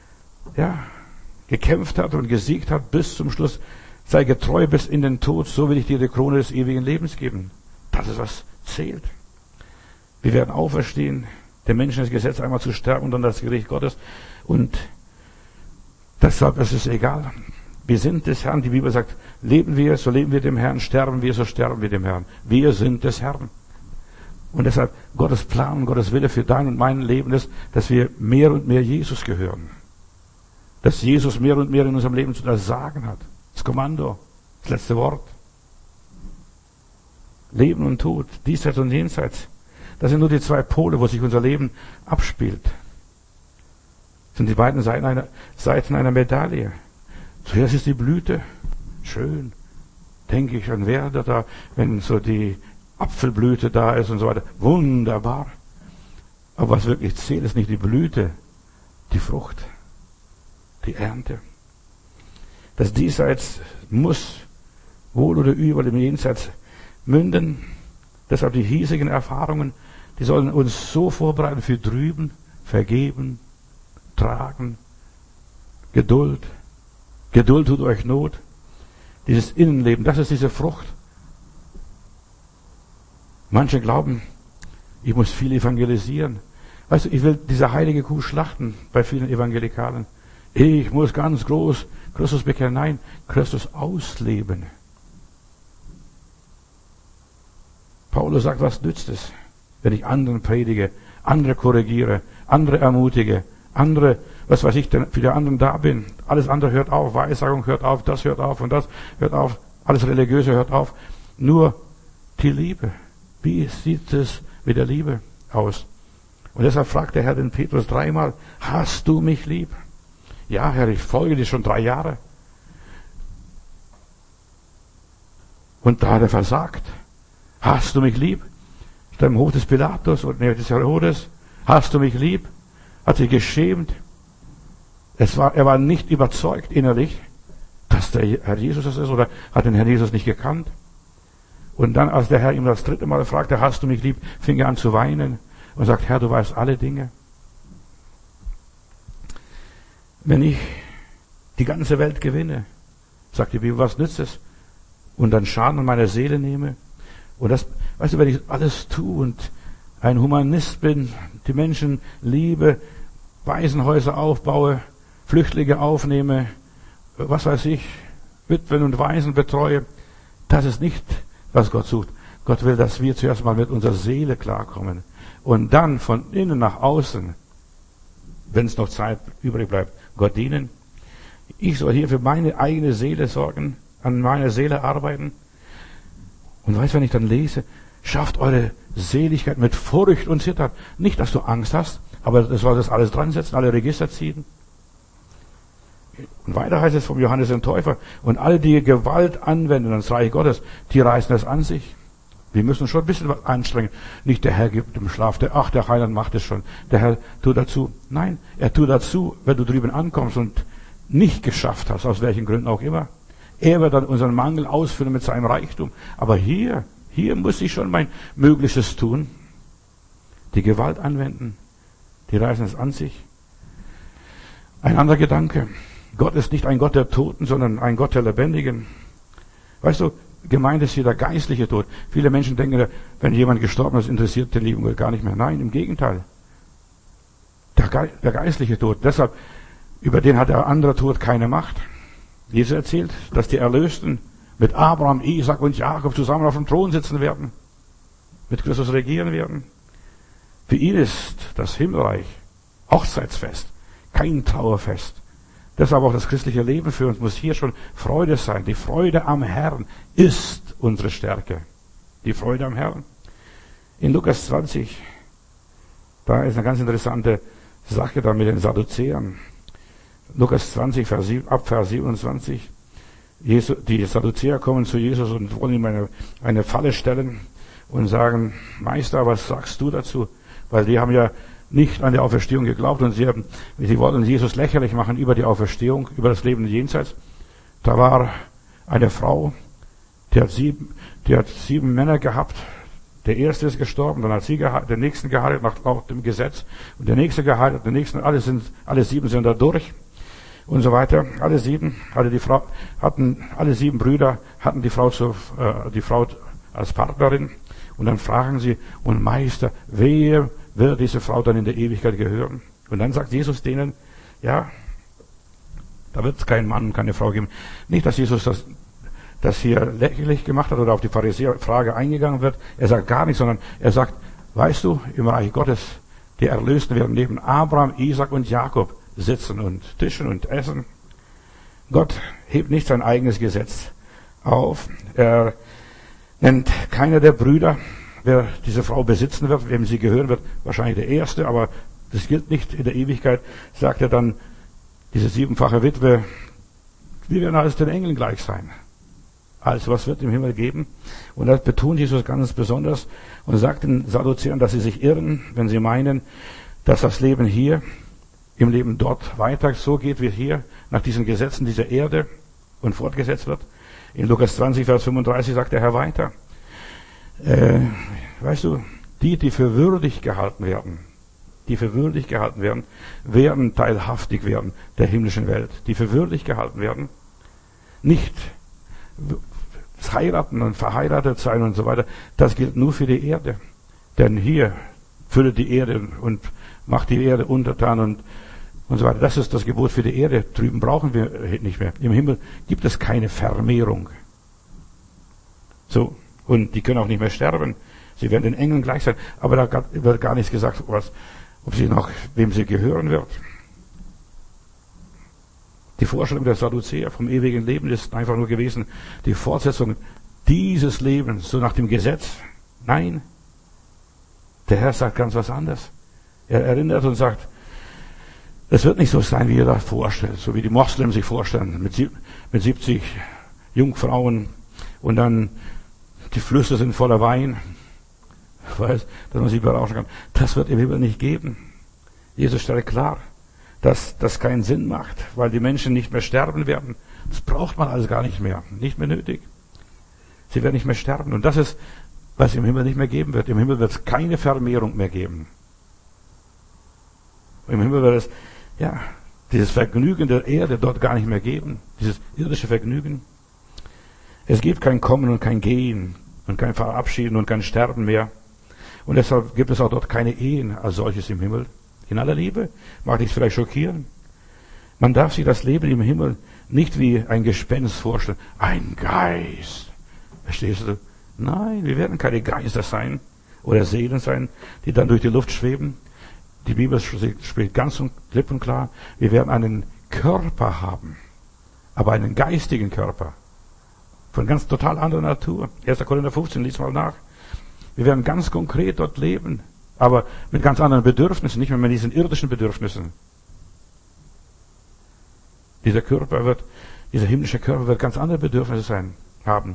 gekämpft hat und gesiegt hat bis zum Schluss, sei getreu bis in den Tod, so will ich dir die Krone des ewigen Lebens geben. Das ist, was zählt. Wir werden auferstehen, dem Menschen das Gesetz einmal zu sterben und dann das Gericht Gottes. Und deshalb ist es egal. Wir sind des Herrn. Die Bibel sagt, leben wir, so leben wir dem Herrn, sterben wir, so sterben wir dem Herrn. Wir sind des Herrn. Und deshalb Gottes Plan, Gottes Wille für dein und mein Leben ist, dass wir mehr und mehr Jesus gehören. Dass Jesus mehr und mehr in unserem Leben zu sagen hat. Das Kommando, das letzte Wort. Leben und Tod, diesseits und jenseits. Das sind nur die zwei Pole, wo sich unser Leben abspielt. Das sind die beiden Seiten einer Medaille. Zuerst ist die Blüte. Schön. Denke ich an Werder da, wenn so die Apfelblüte da ist und so weiter. Wunderbar. Aber was wirklich zählt, ist nicht die Blüte, die Frucht, die Ernte. Das Diesseits muss wohl oder übel im Jenseits münden. Deshalb die hiesigen Erfahrungen, die sollen uns so vorbereiten für drüben, vergeben, tragen, Geduld. Geduld tut euch Not. Dieses Innenleben, das ist diese Frucht. Manche glauben, ich muss viel evangelisieren. Weißt du, ich will diese heilige Kuh schlachten bei vielen Evangelikalen. Ich muss ganz groß Christus bekennen. Nein, Christus ausleben. Paulus sagt, was nützt es, wenn ich anderen predige, andere korrigiere, andere ermutige, andere, was weiß ich, denn für die anderen da bin. Alles andere hört auf, Weissagung hört auf, das hört auf und das hört auf, alles Religiöse hört auf. Nur die Liebe. Wie sieht es mit der Liebe aus? Und deshalb fragt der Herr den Petrus dreimal, hast du mich lieb? Ja, Herr, ich folge dir schon 3 Jahre. Und da hat er versagt. Hast du mich lieb? Steht im Hof des Pilatus und des Herodes. Hast du mich lieb? Hat sich geschämt. Er war nicht überzeugt innerlich, dass der Herr Jesus das ist, oder hat den Herrn Jesus nicht gekannt. Und dann, als der Herr ihm das 3. Mal fragte, hast du mich lieb, fing er an zu weinen und sagt, Herr, du weißt alle Dinge. Wenn ich die ganze Welt gewinne, sagt die Bibel, was nützt es? Und dann Schaden an meiner Seele nehme. Und das, weißt du, wenn ich alles tue und ein Humanist bin, die Menschen liebe, Waisenhäuser aufbaue, Flüchtlinge aufnehme, was weiß ich, Witwen und Waisen betreue, das ist nicht, was Gott sucht. Gott will, dass wir zuerst mal mit unserer Seele klarkommen und dann von innen nach außen, wenn es noch Zeit übrig bleibt, Gott dienen. Ich soll hier für meine eigene Seele sorgen, an meiner Seele arbeiten. Und weißt du, wenn ich dann lese, schafft eure Seligkeit mit Furcht und Zittern. Nicht, dass du Angst hast, aber das soll das alles dran setzen, alle Register ziehen. Und weiter heißt es vom Johannes den Täufer, und alle, die Gewalt anwenden ans Reich Gottes, die reißen es an sich. Wir müssen schon ein bisschen was anstrengen. Nicht der Herr gibt im Schlaf, der Heiland macht es schon. Der Herr tut dazu. Nein, er tut dazu, wenn du drüben ankommst und nicht geschafft hast, aus welchen Gründen auch immer. Er wird dann unseren Mangel ausfüllen mit seinem Reichtum. Aber hier muss ich schon mein Möglichstes tun. Die Gewalt anwenden. Die reißen es an sich. Ein anderer Gedanke. Gott ist nicht ein Gott der Toten, sondern ein Gott der Lebendigen. Weißt du, gemeint ist hier der geistliche Tod. Viele Menschen denken, wenn jemand gestorben ist, interessiert den lieben Gott gar nicht mehr. Nein, im Gegenteil. Der geistliche Tod. Deshalb, über den hat der andere Tod keine Macht. Jesus erzählt, dass die Erlösten mit Abraham, Isaac und Jakob zusammen auf dem Thron sitzen werden. Mit Christus regieren werden. Für ihn ist das Himmelreich Hochzeitsfest, kein Trauerfest. Deshalb auch das christliche Leben für uns muss hier schon Freude sein. Die Freude am Herrn ist unsere Stärke. Die Freude am Herrn. In Lukas 20, da ist eine ganz interessante Sache da mit den Sadduzäern. Lukas 20, Vers 27. Die Sadduzäer kommen zu Jesus und wollen ihm eine Falle stellen und sagen, Meister, was sagst du dazu? Weil die haben ja nicht an die Auferstehung geglaubt und sie wollten Jesus lächerlich machen über die Auferstehung, über das Leben jenseits. Da war eine Frau, die hat sieben Männer gehabt. Der erste ist gestorben, dann hat sie den nächsten geheiratet nach dem Gesetz und der nächste geheiratet, den nächsten, alle sieben sind da durch und so weiter. Alle sieben Brüder hatten die Frau als Partnerin und dann fragen sie, und Meister, wer wird diese Frau dann in der Ewigkeit gehören? Und dann sagt Jesus denen, ja, da wird es keinen Mann und keine Frau geben. Nicht, dass Jesus das hier lächerlich gemacht hat oder auf die Pharisäer-Frage eingegangen wird. Er sagt gar nichts, sondern er sagt, weißt du, im Reich Gottes, die Erlösten werden neben Abraham, Isaac und Jakob sitzen und tischen und essen. Gott hebt nicht sein eigenes Gesetz auf. Er nennt keiner der Brüder, wer diese Frau besitzen wird, wem sie gehören wird, wahrscheinlich der Erste, aber das gilt nicht in der Ewigkeit, sagt er dann, diese siebenfache Witwe, wir werden alles den Engeln gleich sein. Also was wird im Himmel geben? Und das betont Jesus ganz besonders und sagt den Sadduzäern, dass sie sich irren, wenn sie meinen, dass das Leben hier im Leben dort weiter so geht wie hier, nach diesen Gesetzen dieser Erde und fortgesetzt wird. In Lukas 20, Vers 35 sagt der Herr weiter, weißt du, die für würdig gehalten werden, werden teilhaftig werden der himmlischen Welt. Die für würdig gehalten werden, nicht das Heiraten und verheiratet sein und so weiter, das gilt nur für die Erde. Denn hier füllt die Erde und macht die Erde untertan und so weiter. Das ist das Gebot für die Erde. Drüben brauchen wir nicht mehr. Im Himmel gibt es keine Vermehrung. So. Und die können auch nicht mehr sterben. Sie werden den Engeln gleich sein. Aber da wird gar nichts gesagt, wem sie gehören wird. Die Vorstellung der Sadduzäer vom ewigen Leben ist einfach nur gewesen, die Fortsetzung dieses Lebens, so nach dem Gesetz. Nein. Der Herr sagt ganz was anderes. Er erinnert und sagt, es wird nicht so sein, wie ihr das vorstellt, so wie die Moslems sich vorstellen, mit 70 Jungfrauen und dann die Flüsse sind voller Wein, dass man sich berauschen kann. Das wird im Himmel nicht geben. Jesus stellt klar, dass das keinen Sinn macht, weil die Menschen nicht mehr sterben werden. Das braucht man alles gar nicht mehr nötig. Sie werden nicht mehr sterben. Und das ist, was im Himmel nicht mehr geben wird. Im Himmel wird es keine Vermehrung mehr geben. Im Himmel wird es, dieses Vergnügen der Erde dort gar nicht mehr geben. Dieses irdische Vergnügen. Es gibt kein Kommen und kein Gehen und kein Verabschieden und kein Sterben mehr. Und deshalb gibt es auch dort keine Ehen als solches im Himmel. In aller Liebe mag dich vielleicht schockieren. Man darf sich das Leben im Himmel nicht wie ein Gespenst vorstellen. Ein Geist. Verstehst du? Nein, wir werden keine Geister sein oder Seelen sein, die dann durch die Luft schweben. Die Bibel spricht ganz klipp und klar, wir werden einen Körper haben, aber einen geistigen Körper. Von ganz total anderer Natur. 1. Korinther 15, lies mal nach. Wir werden ganz konkret dort leben, aber mit ganz anderen Bedürfnissen, nicht mehr mit diesen irdischen Bedürfnissen. Dieser himmlische Körper wird ganz andere Bedürfnisse haben.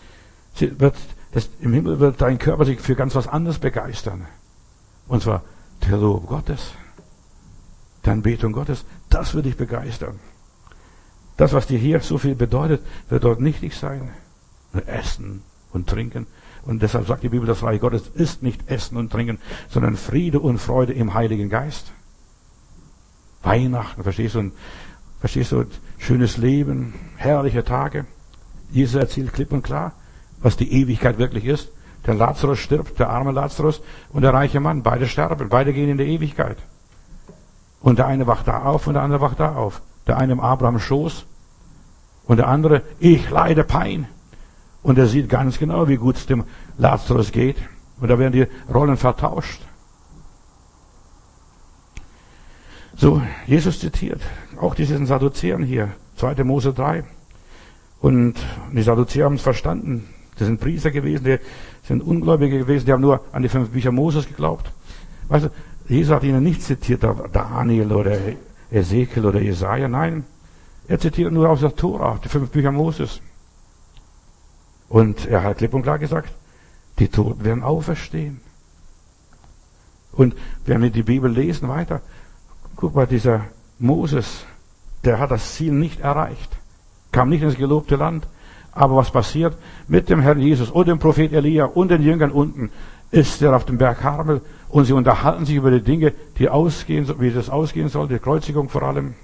Im Himmel wird dein Körper sich für ganz was anderes begeistern. Und zwar der Lob Gottes, die Anbetung Gottes, das wird dich begeistern. Das, was dir hier so viel bedeutet, wird dort nichtig sein. Essen und Trinken. Und deshalb sagt die Bibel, das Reich Gottes ist nicht Essen und Trinken, sondern Friede und Freude im Heiligen Geist. Weihnachten, verstehst du, schönes Leben, herrliche Tage. Jesus erzählt klipp und klar, was die Ewigkeit wirklich ist. Der Lazarus stirbt, der arme Lazarus und der reiche Mann, beide sterben, beide gehen in die Ewigkeit. Und der eine wacht da auf und der andere wacht da auf. Der eine im Abrahams Schoß und der andere, ich leide Pein. Und er sieht ganz genau, wie gut es dem Lazarus geht. Und da werden die Rollen vertauscht. So, Jesus zitiert auch diesen Sadduzäern hier, 2. Mose 3. Und die Sadduzäer haben es verstanden. Das sind Priester gewesen, die sind Ungläubige gewesen, die haben nur an die 5 Bücher Moses geglaubt. Weißt du, Jesus hat ihnen nicht zitiert, Daniel oder Ezekiel oder Jesaja, nein. Er zitiert nur aus der Tora, die 5 Bücher Moses. Und er hat klipp und klar gesagt, die Toten werden auferstehen. Und wenn wir die Bibel lesen weiter, guck mal, dieser Moses, der hat das Ziel nicht erreicht, kam nicht ins gelobte Land. Aber was passiert? Mit dem Herrn Jesus und dem Prophet Elia und den Jüngern unten ist er auf dem Berg Karmel und sie unterhalten sich über die Dinge, die ausgehen, wie das ausgehen soll, die Kreuzigung vor allem.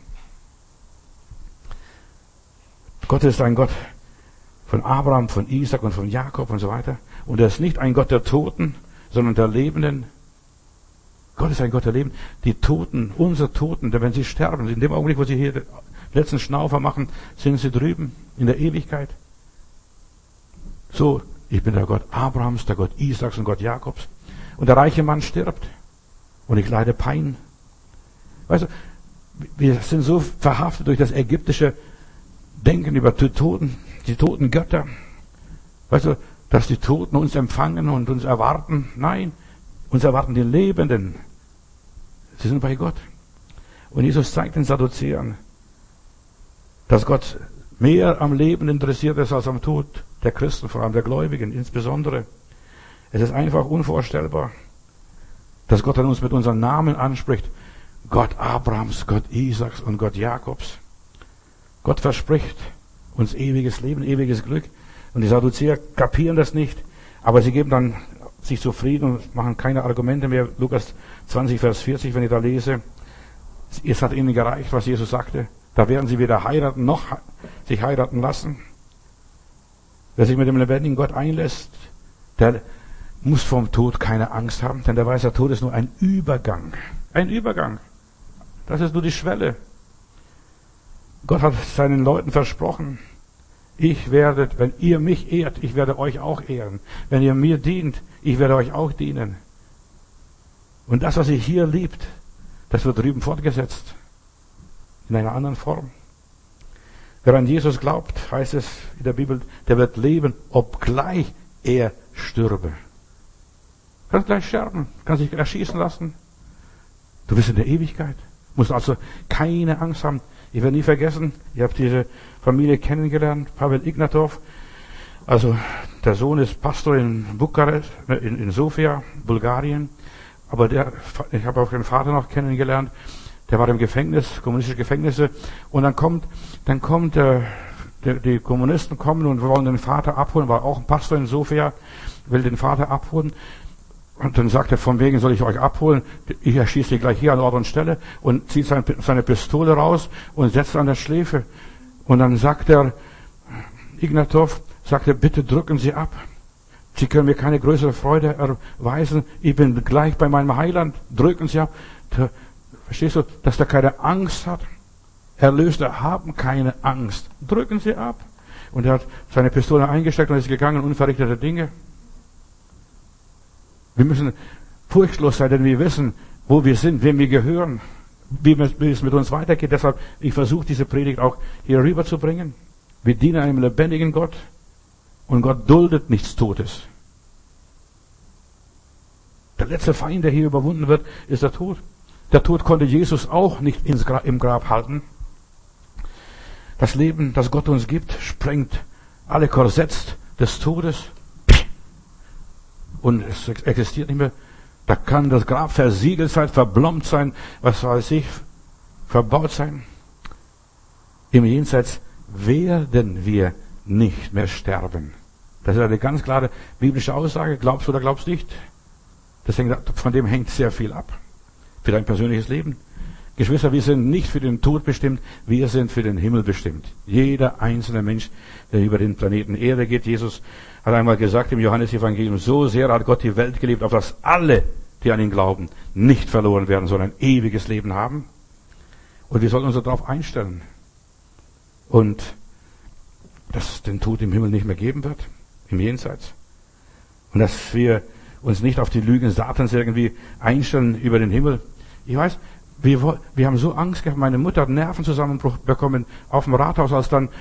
Gott ist ein Gott von Abraham, von Isaac und von Jakob und so weiter. Und er ist nicht ein Gott der Toten, sondern der Lebenden. Gott ist ein Gott der Lebenden. Die Toten, unsere Toten, wenn sie sterben, in dem Augenblick, wo sie hier den letzten Schnaufer machen, sind sie drüben in der Ewigkeit. So, ich bin der Gott Abrahams, der Gott Isaaks und Gott Jakobs. Und der reiche Mann stirbt. Und ich leide Pein. Weißt du, wir sind so verhaftet durch das ägyptische Denken über die toten Götter. Weißt du, dass die Toten uns empfangen und uns erwarten. Nein, uns erwarten die Lebenden. Sie sind bei Gott. Und Jesus zeigt den Sadduzäern, dass Gott mehr am Leben interessiert ist als am Tod der Christen, vor allem der Gläubigen insbesondere. Es ist einfach unvorstellbar, dass Gott an uns mit unseren Namen anspricht. Gott Abrahams, Gott Isaaks und Gott Jakobs. Gott verspricht uns ewiges Leben, ewiges Glück. Und die Sadduzäer kapieren das nicht, aber sie geben dann sich zufrieden und machen keine Argumente mehr. Lukas 20, Vers 40, wenn ich da lese. Es hat ihnen gereicht, was Jesus sagte. Da werden sie weder heiraten noch sich heiraten lassen. Wer sich mit dem lebendigen Gott einlässt, der muss vom Tod keine Angst haben, denn der weiß, der Tod ist nur ein Übergang. Ein Übergang. Das ist nur die Schwelle. Gott hat seinen Leuten versprochen, ich werde, wenn ihr mich ehrt, ich werde euch auch ehren. Wenn ihr mir dient, ich werde euch auch dienen. Und das, was ihr hier liebt, das wird drüben fortgesetzt. In einer anderen Form. Wer an Jesus glaubt, heißt es in der Bibel, der wird leben, obgleich er stürbe. Kannst gleich sterben, kannst dich erschießen lassen. Du bist in der Ewigkeit. Musst also keine Angst haben. Ich werde nie vergessen, ich habe diese Familie kennengelernt, Pavel Ignatov. Also der Sohn ist Pastor in Bukarest, in Sofia, Bulgarien. Aber ich habe auch den Vater noch kennengelernt. Der war im Gefängnis, kommunistische Gefängnisse. Und dann kommt die Kommunisten kommen und wollen den Vater abholen, war auch ein Pastor in Sofia, will den Vater abholen. Und dann sagt er, von wegen soll ich euch abholen? Ich erschieße dich gleich hier an Ort und Stelle und zieht seine Pistole raus und setzt an der Schläfe. Und dann sagt er, Ignatov, bitte drücken Sie ab. Sie können mir keine größere Freude erweisen. Ich bin gleich bei meinem Heiland. Drücken Sie ab. Verstehst du, dass der keine Angst hat? Erlöste haben keine Angst. Drücken Sie ab. Und er hat seine Pistole eingesteckt und ist gegangen, unverrichtete Dinge. Wir müssen furchtlos sein, denn wir wissen, wo wir sind, wem wir gehören, wie es mit uns weitergeht. Deshalb, ich versuche diese Predigt auch hier rüberzubringen. Wir dienen einem lebendigen Gott und Gott duldet nichts Totes. Der letzte Feind, der hier überwunden wird, ist der Tod. Der Tod konnte Jesus auch nicht im Grab halten. Das Leben, das Gott uns gibt, sprengt alle Korsetts des Todes. Und es existiert nicht mehr. Da kann das Grab versiegelt sein, verblombt sein, was weiß ich, verbaut sein. Im Jenseits werden wir nicht mehr sterben. Das ist eine ganz klare biblische Aussage. Glaubst du oder glaubst nicht? Von dem hängt sehr viel ab. Für dein persönliches Leben. Geschwister, wir sind nicht für den Tod bestimmt, wir sind für den Himmel bestimmt. Jeder einzelne Mensch, der über den Planeten Erde geht. Jesus hat einmal gesagt im Johannesevangelium, so sehr hat Gott die Welt geliebt, auf dass alle, die an ihn glauben, nicht verloren werden, sondern ein ewiges Leben haben. Und wir sollten uns darauf einstellen. Und dass es den Tod im Himmel nicht mehr geben wird, im Jenseits. Und dass wir uns nicht auf die Lügen Satans irgendwie einstellen über den Himmel. Ich weiß, wir haben so Angst gehabt. Meine Mutter hat Nervenzusammenbruch bekommen auf dem Rathaus, als dann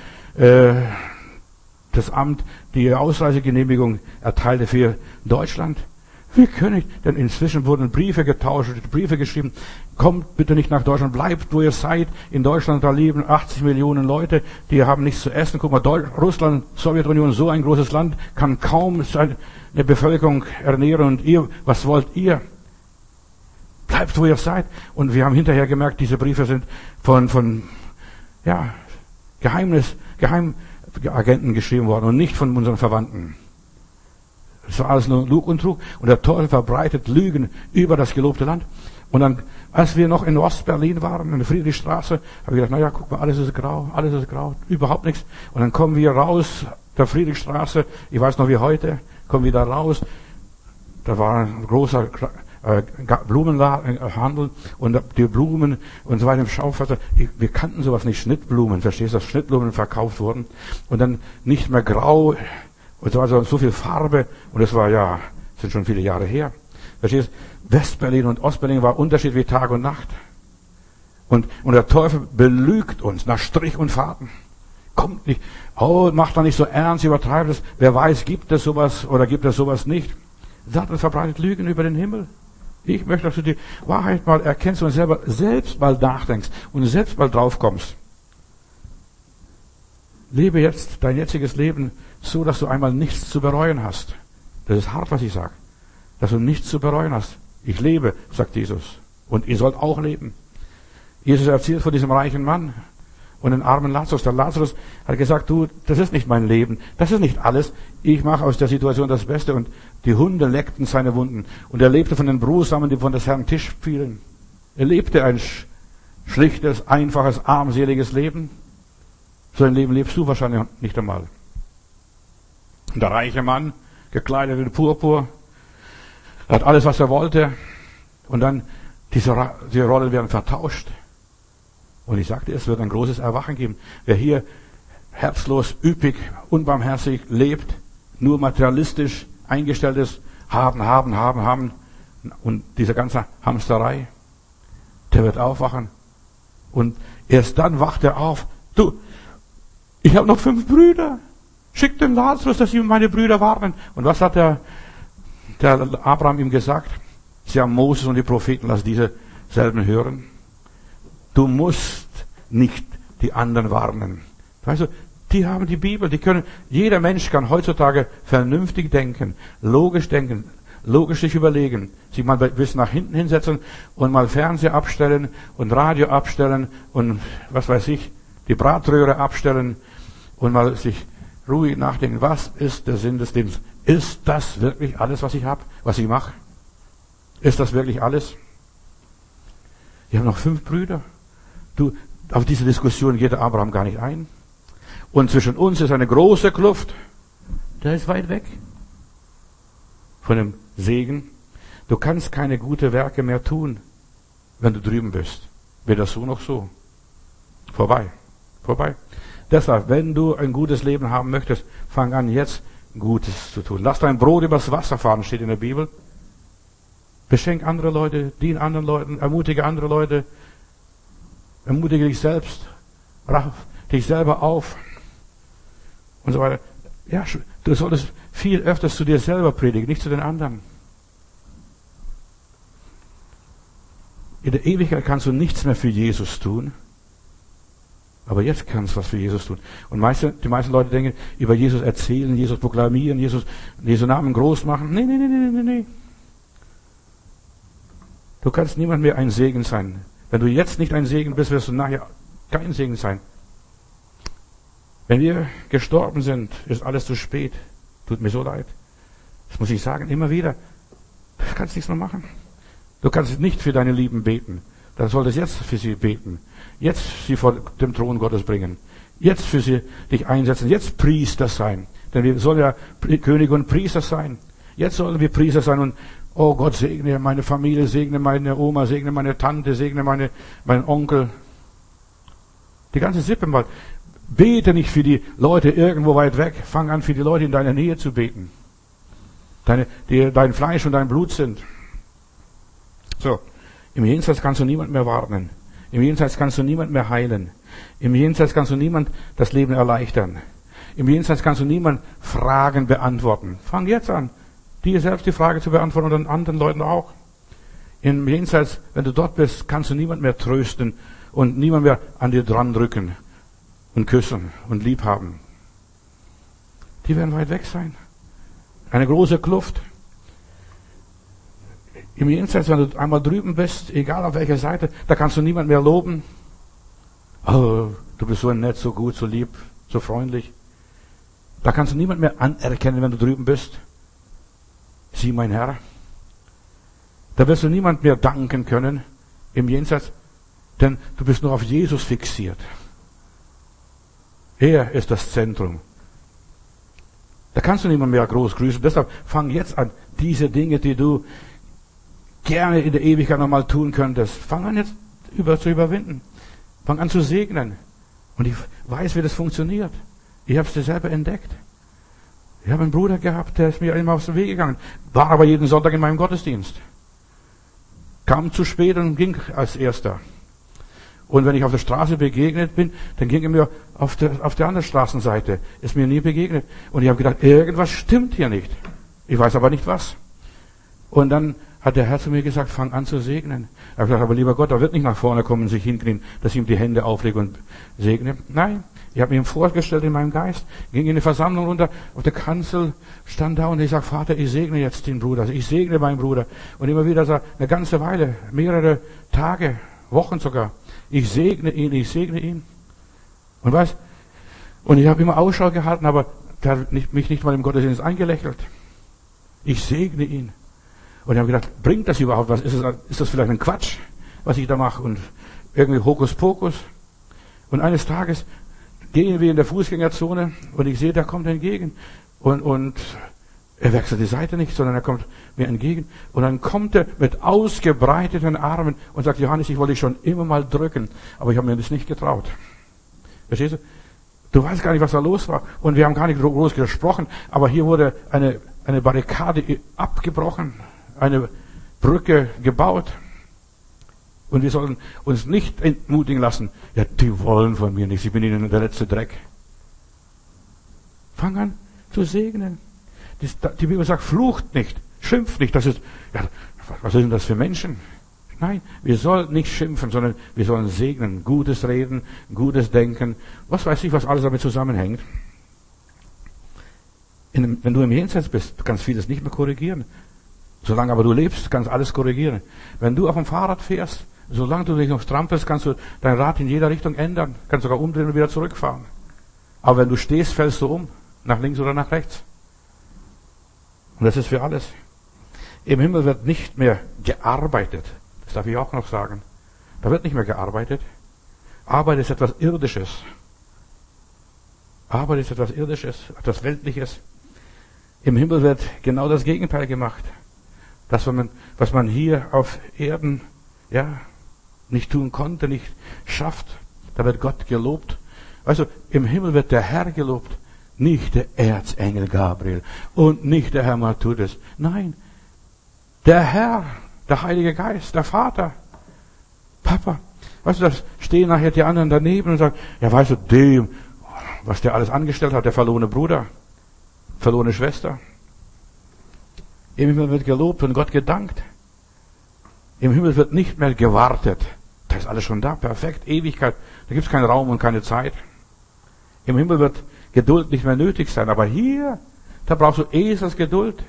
das Amt die Ausreisegenehmigung erteilte für Deutschland. Wie können ich? Denn inzwischen wurden Briefe getauscht, Briefe geschrieben. Kommt bitte nicht nach Deutschland, bleibt, wo ihr seid. In Deutschland, da leben 80 Millionen Leute, die haben nichts zu essen. Guck mal, Russland, Sowjetunion, so ein großes Land, kann kaum seine Bevölkerung ernähren. Und ihr, was wollt ihr? bleibt, wo ihr seid. Und wir haben hinterher gemerkt, diese Briefe sind von Geheimagenten geschrieben worden und nicht von unseren Verwandten. Es war alles nur Lug und Trug. Und der Teufel verbreitet Lügen über das gelobte Land. Und dann, als wir noch in Ostberlin waren, in der Friedrichstraße, habe ich gedacht, guck mal, alles ist grau, überhaupt nichts. Und dann kommen wir raus, der Friedrichstraße, ich weiß noch wie heute, kommen wir da raus. Da war ein großer Blumenhandel und die Blumen und so weiter im Schaufenster. Wir kannten sowas nicht, Schnittblumen, verstehst du, dass Schnittblumen verkauft wurden. Und dann nicht mehr grau, und so, also so viel Farbe. Und das war sind schon viele Jahre her. Verstehst du, Westberlin und Ostberlin war Unterschied wie Tag und Nacht. Und der Teufel belügt uns nach Strich und Faden. Kommt nicht, macht da nicht so ernst, übertreibt es. Wer weiß, gibt es sowas oder gibt es sowas nicht. Satan verbreitet Lügen über den Himmel. Ich möchte, dass du die Wahrheit mal erkennst und selbst mal nachdenkst und selbst mal draufkommst. Lebe jetzt dein jetziges Leben so, dass du einmal nichts zu bereuen hast. Das ist hart, was ich sage. Dass du nichts zu bereuen hast. Ich lebe, sagt Jesus. Und ihr sollt auch leben. Jesus erzählt von diesem reichen Mann und den armen Lazarus. Der Lazarus hat gesagt, du, das ist nicht mein Leben. Das ist nicht alles. Ich mache aus der Situation das Beste. Und die Hunde leckten seine Wunden. Und er lebte von den Brosamen, die von des Herrn Tisch fielen. Er lebte ein schlichtes, einfaches, armseliges Leben. So ein Leben lebst du wahrscheinlich nicht einmal. Und der reiche Mann, gekleidet in Purpur, hat alles, was er wollte. Und dann, diese Rollen werden vertauscht. Und ich sagte, es wird ein großes Erwachen geben. Wer hier herzlos, üppig, unbarmherzig lebt, nur materialistisch eingestellt ist, haben, und diese ganze Hamsterei, der wird aufwachen. Und erst dann wacht er auf. Du, ich habe noch 5 Brüder. Schick den Lazarus, dass sie meine Brüder warnen. Und was hat der Abraham ihm gesagt? Sie haben Moses und die Propheten, lass diese selben hören. Du musst nicht die anderen warnen. Weißt du, die haben die Bibel, jeder Mensch kann heutzutage vernünftig denken, logisch sich überlegen, sich mal bis nach hinten hinsetzen und mal Fernseher abstellen und Radio abstellen und was weiß ich, die Bratröhre abstellen und mal sich ruhig nachdenken, was ist der Sinn des Lebens? Ist das wirklich alles, was ich habe, was ich mache? Ist das wirklich alles? Ich habe noch 5 Brüder. Du, auf diese Diskussion geht der Abraham gar nicht ein. Und zwischen uns ist eine große Kluft. Der ist weit weg von dem Segen. Du kannst keine guten Werke mehr tun, wenn du drüben bist. Weder so noch so. Vorbei. Deshalb, wenn du ein gutes Leben haben möchtest, fang an, jetzt Gutes zu tun. Lass dein Brot übers Wasser fahren, steht in der Bibel. Beschenk andere Leute, dien anderen Leuten, ermutige andere Leute, ermutige dich selbst, raff dich selber auf und so weiter. Ja, du solltest viel öfters zu dir selber predigen, nicht zu den anderen. In der Ewigkeit kannst du nichts mehr für Jesus tun, aber jetzt kannst du was für Jesus tun. Und die meisten Leute denken, über Jesus erzählen, Jesus proklamieren, Jesu Namen groß machen. Nee. Du kannst niemand mehr ein Segen sein. Wenn du jetzt nicht ein Segen bist, wirst du nachher kein Segen sein. Wenn wir gestorben sind, ist alles zu spät. Tut mir so leid. Das muss ich sagen, immer wieder. Du kannst nichts mehr machen. Du kannst nicht für deine Lieben beten. Dann solltest du jetzt für sie beten. Jetzt sie vor dem Thron Gottes bringen. Jetzt für sie dich einsetzen. Jetzt Priester sein. Denn wir sollen ja Könige und Priester sein. Jetzt sollen wir Priester sein und oh Gott, segne meine Familie, segne meine Oma, segne meine Tante, segne meinen Onkel. Die ganze Sippe mal. Bete nicht für die Leute irgendwo weit weg. Fang an, für die Leute in deiner Nähe zu beten. Die dein Fleisch und dein Blut sind. So. Im Jenseits kannst du niemand mehr warnen. Im Jenseits kannst du niemand mehr heilen. Im Jenseits kannst du niemand das Leben erleichtern. Im Jenseits kannst du niemand Fragen beantworten. Fang jetzt an, dir selbst die Frage zu beantworten und den anderen Leuten auch. Im Jenseits, wenn du dort bist, kannst du niemand mehr trösten und niemand mehr an dir dran drücken und küssen und lieb haben. Die werden weit weg sein. Eine große Kluft. Im Jenseits, wenn du einmal drüben bist, egal auf welcher Seite, da kannst du niemand mehr loben. Oh, du bist so nett, so gut, so lieb, so freundlich. Da kannst du niemand mehr anerkennen, wenn du drüben bist. Sieh, mein Herr. Da wirst du niemand mehr danken können im Jenseits, denn du bist nur auf Jesus fixiert. Er ist das Zentrum. Da kannst du niemand mehr groß grüßen. Deshalb fang jetzt an, diese Dinge, die du gerne in der Ewigkeit nochmal tun könntest, fang an jetzt zu überwinden. Fang an zu segnen. Und ich weiß, wie das funktioniert. Ich habe es dir selber entdeckt. Ich habe einen Bruder gehabt, der ist mir immer aus dem Weg gegangen, war aber jeden Sonntag in meinem Gottesdienst. Kam zu spät und ging als Erster. Und wenn ich auf der Straße begegnet bin, dann ging er mir auf der anderen Straßenseite. Ist mir nie begegnet. Und ich habe gedacht, irgendwas stimmt hier nicht. Ich weiß aber nicht was. Und dann hat der Herr zu mir gesagt, fang an zu segnen. Ich habe gesagt, aber lieber Gott, er wird nicht nach vorne kommen und sich hinknien, dass ich ihm die Hände auflege und segne. Nein, ich habe mir ihm vorgestellt in meinem Geist, ging in die Versammlung runter, auf der Kanzel, stand da und ich sage, Vater, ich segne jetzt den Bruder, ich segne meinen Bruder. Und immer wieder so eine ganze Weile, mehrere Tage, Wochen sogar, ich segne ihn, ich segne ihn. Und weißt, und ich habe immer Ausschau gehalten, aber der hat mich nicht mal im Gottesdienst eingelächelt. Ich segne ihn. Und ich habe gedacht, bringt das überhaupt was? Ist das vielleicht ein Quatsch, was ich da mache? Und irgendwie Hokuspokus. Und eines Tages gehen wir in der Fußgängerzone und ich sehe, der kommt entgegen. Und er wechselt die Seite nicht, sondern er kommt mir entgegen. Und dann kommt er mit ausgebreiteten Armen und sagt, Johannes, ich wollte dich schon immer mal drücken, aber ich habe mir das nicht getraut. Verstehst du? Du weißt gar nicht, was da los war. Und wir haben gar nicht groß gesprochen, aber hier wurde eine Barrikade abgebrochen, eine Brücke gebaut. Und wir sollen uns nicht entmutigen lassen. Ja, die wollen von mir nichts. Ich bin ihnen der letzte Dreck. Fang an zu segnen. Die Bibel sagt, flucht nicht, schimpft nicht. Das ist, ja, was sind das für Menschen? Nein, wir sollen nicht schimpfen, sondern wir sollen segnen, Gutes reden, Gutes denken. Was weiß ich, was alles damit zusammenhängt. Wenn du im Jenseits bist, du kannst vieles nicht mehr korrigieren. Solange aber du lebst, kannst alles korrigieren. Wenn du auf dem Fahrrad fährst, solange du dich noch strampelst, kannst du dein Rad in jeder Richtung ändern. Kannst sogar umdrehen und wieder zurückfahren. Aber wenn du stehst, fällst du um. Nach links oder nach rechts. Und das ist für alles. Im Himmel wird nicht mehr gearbeitet. Das darf ich auch noch sagen. Da wird nicht mehr gearbeitet. Arbeit ist etwas Irdisches. Arbeit ist etwas Irdisches, etwas Weltliches. Im Himmel wird genau das Gegenteil gemacht. Das, was man hier auf Erden, ja, nicht tun konnte, nicht schafft, da wird Gott gelobt. Also, im Himmel wird der Herr gelobt. Nicht der Erzengel Gabriel und nicht der Herr Matthäus. Nein, der Herr, der Heilige Geist, der Vater, Papa. Weißt du, da stehen nachher die anderen daneben und sagen, ja, weißt du, dem, was der alles angestellt hat, der verlorene Bruder, verlorene Schwester. Im Himmel wird gelobt und Gott gedankt. Im Himmel wird nicht mehr gewartet. Da ist alles schon da, perfekt, Ewigkeit. Da gibt es keinen Raum und keine Zeit. Im Himmel wird Geduld nicht mehr nötig sein. Aber hier, da brauchst du Eselsgeduld.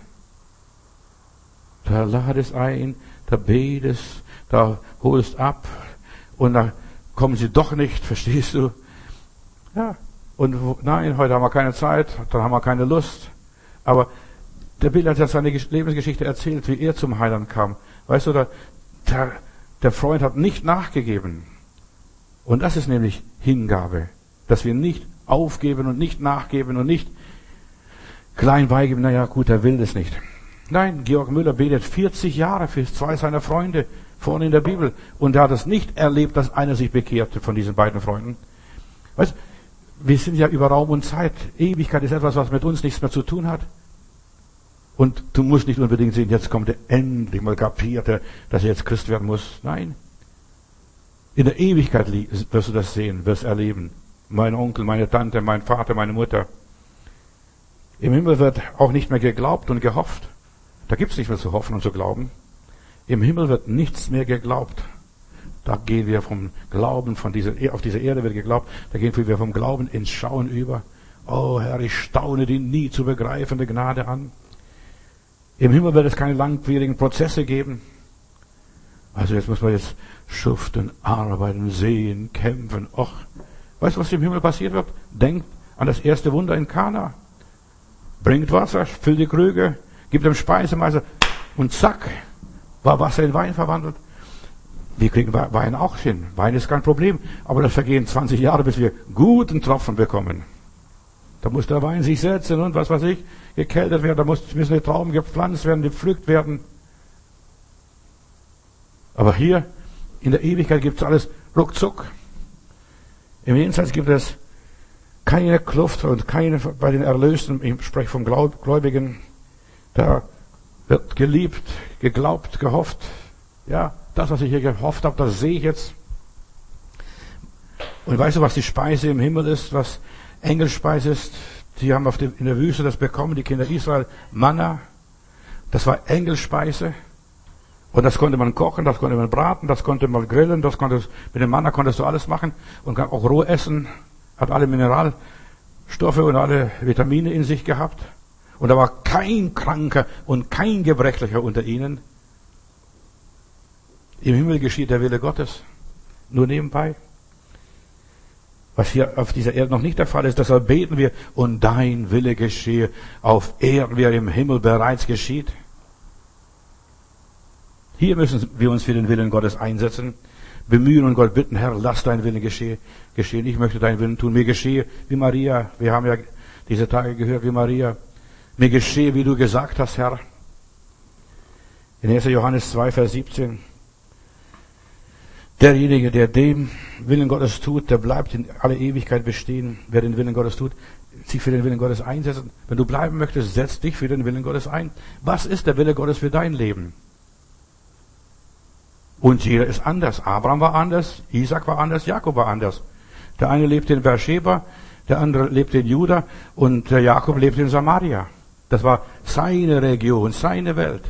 Da ladest ein, da betest, da holst ab und da kommen sie doch nicht, verstehst du? Ja, und nein, heute haben wir keine Zeit, dann haben wir keine Lust. Aber der Bill hat ja seine Lebensgeschichte erzählt, wie er zum Heiland kam. Weißt du, der Freund hat nicht nachgegeben. Und das ist nämlich Hingabe. Dass wir nicht aufgeben und nicht nachgeben und nicht klein beigeben, naja gut, er will das nicht. Nein, Georg Müller betet 40 Jahre für 2 seiner Freunde vorne in der Bibel. Und er hat es nicht erlebt, dass einer sich bekehrte von diesen beiden Freunden. Weißt, wir sind ja über Raum und Zeit. Ewigkeit ist etwas, was mit uns nichts mehr zu tun hat. Und du musst nicht unbedingt sehen, jetzt kommt er endlich mal kapiert, dass er jetzt Christ werden muss. Nein. In der Ewigkeit wirst du das sehen, wirst erleben. Mein Onkel, meine Tante, mein Vater, meine Mutter. Im Himmel wird auch nicht mehr geglaubt und gehofft. Da gibt's nicht mehr zu hoffen und zu glauben. Im Himmel wird nichts mehr geglaubt. Da gehen wir vom Glauben, auf dieser Erde wird geglaubt, da gehen wir vom Glauben ins Schauen über. Oh Herr, ich staune die nie zu begreifende Gnade an. Im Himmel wird es keine langwierigen Prozesse geben. Also jetzt muss man jetzt schuften, arbeiten, sehen, kämpfen. Och, weißt du, was im Himmel passiert wird? Denkt an das erste Wunder in Kana. Bringt Wasser, füllt die Krüge, gibt dem Speisemeister und zack, war Wasser in Wein verwandelt. Wir kriegen Wein auch hin. Wein ist kein Problem. Aber das vergehen 20 Jahre, bis wir guten Tropfen bekommen. Da muss der Wein sich setzen und was weiß ich, gekältet werden. Da müssen die Trauben gepflanzt werden, gepflückt werden. Aber hier in der Ewigkeit gibt es alles ruckzuck. Im Jenseits gibt es keine Kluft und keine bei den Erlösten. Ich spreche vom Gläubigen. Da wird geliebt, geglaubt, gehofft. Ja, das, was ich hier gehofft habe, das sehe ich jetzt. Und weißt du, was die Speise im Himmel ist, was Engelspeise ist? Die haben in der Wüste das bekommen, die Kinder Israel, Manna. Das war Engelspeise. Und das konnte man kochen, das konnte man braten, das konnte man grillen, mit dem Manna konntest du alles machen und auch roh essen. Hat alle Mineralstoffe und alle Vitamine in sich gehabt. Und da war kein Kranker und kein Gebrechlicher unter ihnen. Im Himmel geschieht der Wille Gottes. Nur nebenbei. Was hier auf dieser Erde noch nicht der Fall ist, deshalb beten wir, und dein Wille geschehe auf Erden, wie er im Himmel bereits geschieht. Hier müssen wir uns für den Willen Gottes einsetzen, bemühen und Gott bitten, Herr, lass dein Wille geschehen. Ich möchte deinen Willen tun. Mir geschehe wie Maria. Wir haben ja diese Tage gehört wie Maria. Mir geschehe, wie du gesagt hast, Herr. In 1. Johannes 2, Vers 17. Derjenige, der den Willen Gottes tut, der bleibt in alle Ewigkeit bestehen. Wer den Willen Gottes tut, sich für den Willen Gottes einsetzt. Wenn du bleiben möchtest, setz dich für den Willen Gottes ein. Was ist der Wille Gottes für dein Leben? Und jeder ist anders. Abraham war anders, Isaac war anders, Jakob war anders. Der eine lebte in Beersheba, der andere lebte in Juda und der Jakob lebte in Samaria. Das war seine Region, seine Welt.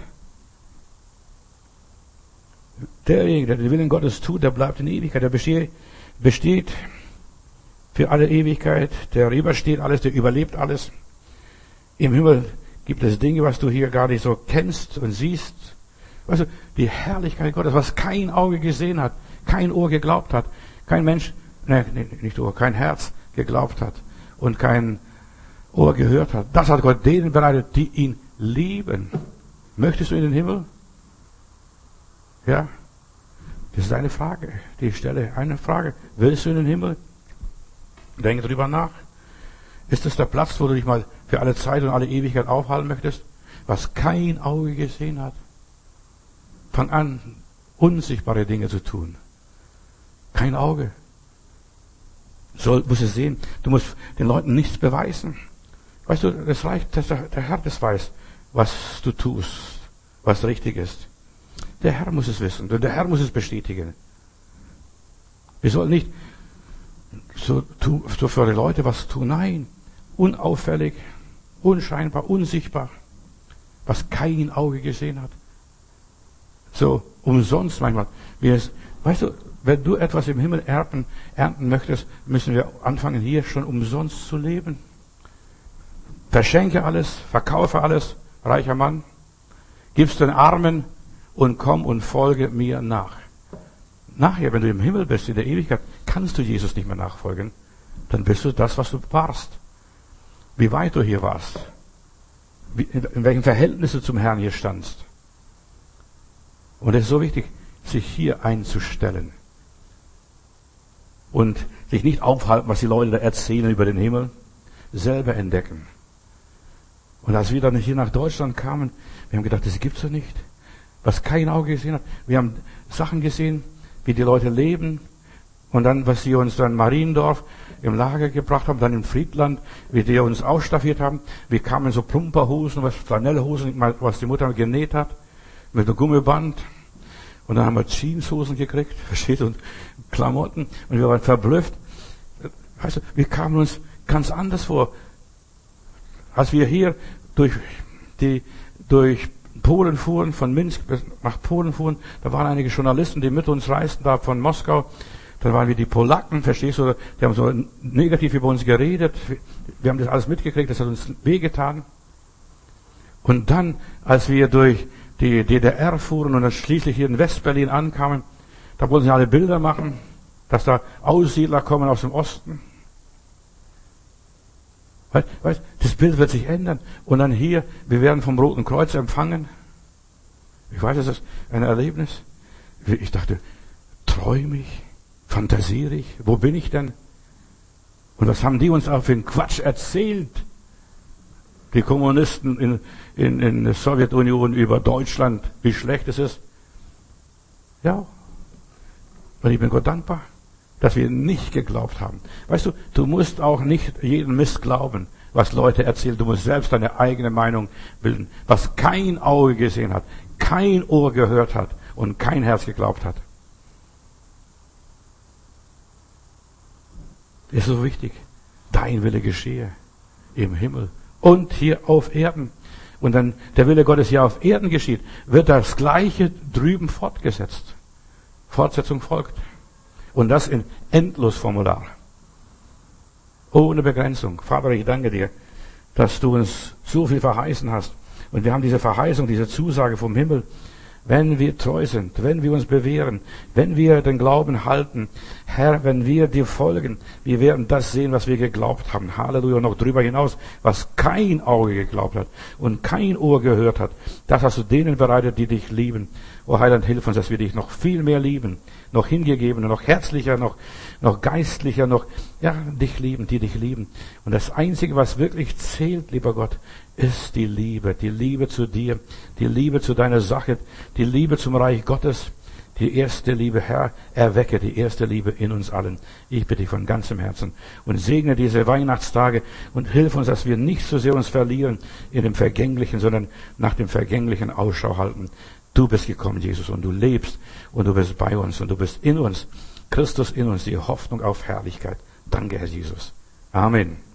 Derjenige, der den Willen Gottes tut, der bleibt in Ewigkeit, der besteht für alle Ewigkeit, der übersteht alles, der überlebt alles. Im Himmel gibt es Dinge, was du hier gar nicht so kennst und siehst. Weißt du, die Herrlichkeit Gottes, was kein Auge gesehen hat, kein Ohr geglaubt hat, kein Mensch, nicht Ohr, kein Herz geglaubt hat und kein Ohr gehört hat. Das hat Gott denen bereitet, die ihn lieben. Möchtest du in den Himmel? Ja? Das ist eine Frage, die ich stelle. Eine Frage. Willst du in den Himmel? Denke drüber nach. Ist das der Platz, wo du dich mal für alle Zeit und alle Ewigkeit aufhalten möchtest? Was kein Auge gesehen hat. Fang an, unsichtbare Dinge zu tun. Kein Auge. Muss es sehen. Du musst den Leuten nichts beweisen. Weißt du, es reicht, dass der Herr das weiß, was du tust, was richtig ist. Der Herr muss es wissen. Der Herr muss es bestätigen. Wir sollen nicht so für die Leute was tun. Nein. Unauffällig, unscheinbar, unsichtbar. Was kein Auge gesehen hat. So umsonst manchmal. Weißt du, wenn du etwas im Himmel ernten möchtest, müssen wir anfangen, hier schon umsonst zu leben. Verschenke alles, verkaufe alles, reicher Mann. Gib's den Armen und komm und folge mir nach. Nachher, wenn du im Himmel bist, in der Ewigkeit, kannst du Jesus nicht mehr nachfolgen. Dann bist du das, was du warst. Wie weit du hier warst. In welchem Verhältnis du zum Herrn hier standst. Und es ist so wichtig, sich hier einzustellen. Und sich nicht aufhalten, was die Leute da erzählen über den Himmel. Selber entdecken. Und als wir dann hier nach Deutschland kamen, wir haben gedacht, das gibt's doch nicht. Was kein Auge gesehen hat. Wir haben Sachen gesehen, wie die Leute leben. Und dann, was sie uns dann in Mariendorf im Lager gebracht haben, dann in Friedland, wie die uns ausstaffiert haben. Wir kamen so Plumperhosen, Flanellhosen, was die Mutter genäht hat, mit einem Gummiband. Und dann haben wir Jeanshosen gekriegt, versteht, und Klamotten. Und wir waren verblüfft. Weißt du, wir kamen uns ganz anders vor. Als wir hier durch Polen fuhren, von Minsk nach Polen fuhren, da waren einige Journalisten, die mit uns reisten, da von Moskau. Dann waren wir die Polacken, verstehst du, die haben so negativ über uns geredet. Wir haben das alles mitgekriegt, das hat uns wehgetan. Und dann, als wir durch die DDR fuhren und dann schließlich hier in Westberlin ankamen, da wollten sie alle Bilder machen, dass da Aussiedler kommen aus dem Osten. Weißt, das Bild wird sich ändern. Und dann hier, wir werden vom Roten Kreuz empfangen. Ich weiß, das ist ein Erlebnis. Ich dachte, träume ich? Fantasiere ich? Wo bin ich denn? Und was haben die uns auch für einen Quatsch erzählt? Die Kommunisten in der Sowjetunion über Deutschland, wie schlecht es ist. Ja. Und ich bin Gott dankbar, dass wir nicht geglaubt haben. Weißt du, du musst auch nicht jeden Mist glauben, was Leute erzählen. Du musst selbst deine eigene Meinung bilden. Was kein Auge gesehen hat, kein Ohr gehört hat und kein Herz geglaubt hat. Das ist so wichtig. Dein Wille geschehe im Himmel und hier auf Erden. Und dann der Wille Gottes hier auf Erden geschieht, wird das Gleiche drüben fortgesetzt. Fortsetzung folgt. Und das in Endlosformular. Ohne Begrenzung. Vater, ich danke dir, dass du uns so viel verheißen hast. Und wir haben diese Verheißung, diese Zusage vom Himmel. Wenn wir treu sind, wenn wir uns bewähren, wenn wir den Glauben halten, Herr, wenn wir dir folgen, wir werden das sehen, was wir geglaubt haben. Halleluja. Und noch drüber hinaus, was kein Auge geglaubt hat und kein Ohr gehört hat. Das hast du denen bereitet, die dich lieben. O Heiland, hilf uns, dass wir dich noch viel mehr lieben, noch hingegebener, noch herzlicher, noch geistlicher, dich lieben, die dich lieben. Und das Einzige, was wirklich zählt, lieber Gott, ist die Liebe zu dir, die Liebe zu deiner Sache, die Liebe zum Reich Gottes, die erste Liebe, Herr, erwecke die erste Liebe in uns allen. Ich bitte dich von ganzem Herzen und segne diese Weihnachtstage und hilf uns, dass wir nicht so sehr uns verlieren in dem Vergänglichen, sondern nach dem Vergänglichen Ausschau halten. Du bist gekommen, Jesus, und du lebst und du bist bei uns und du bist in uns. Christus in uns, die Hoffnung auf Herrlichkeit. Danke, Herr Jesus. Amen.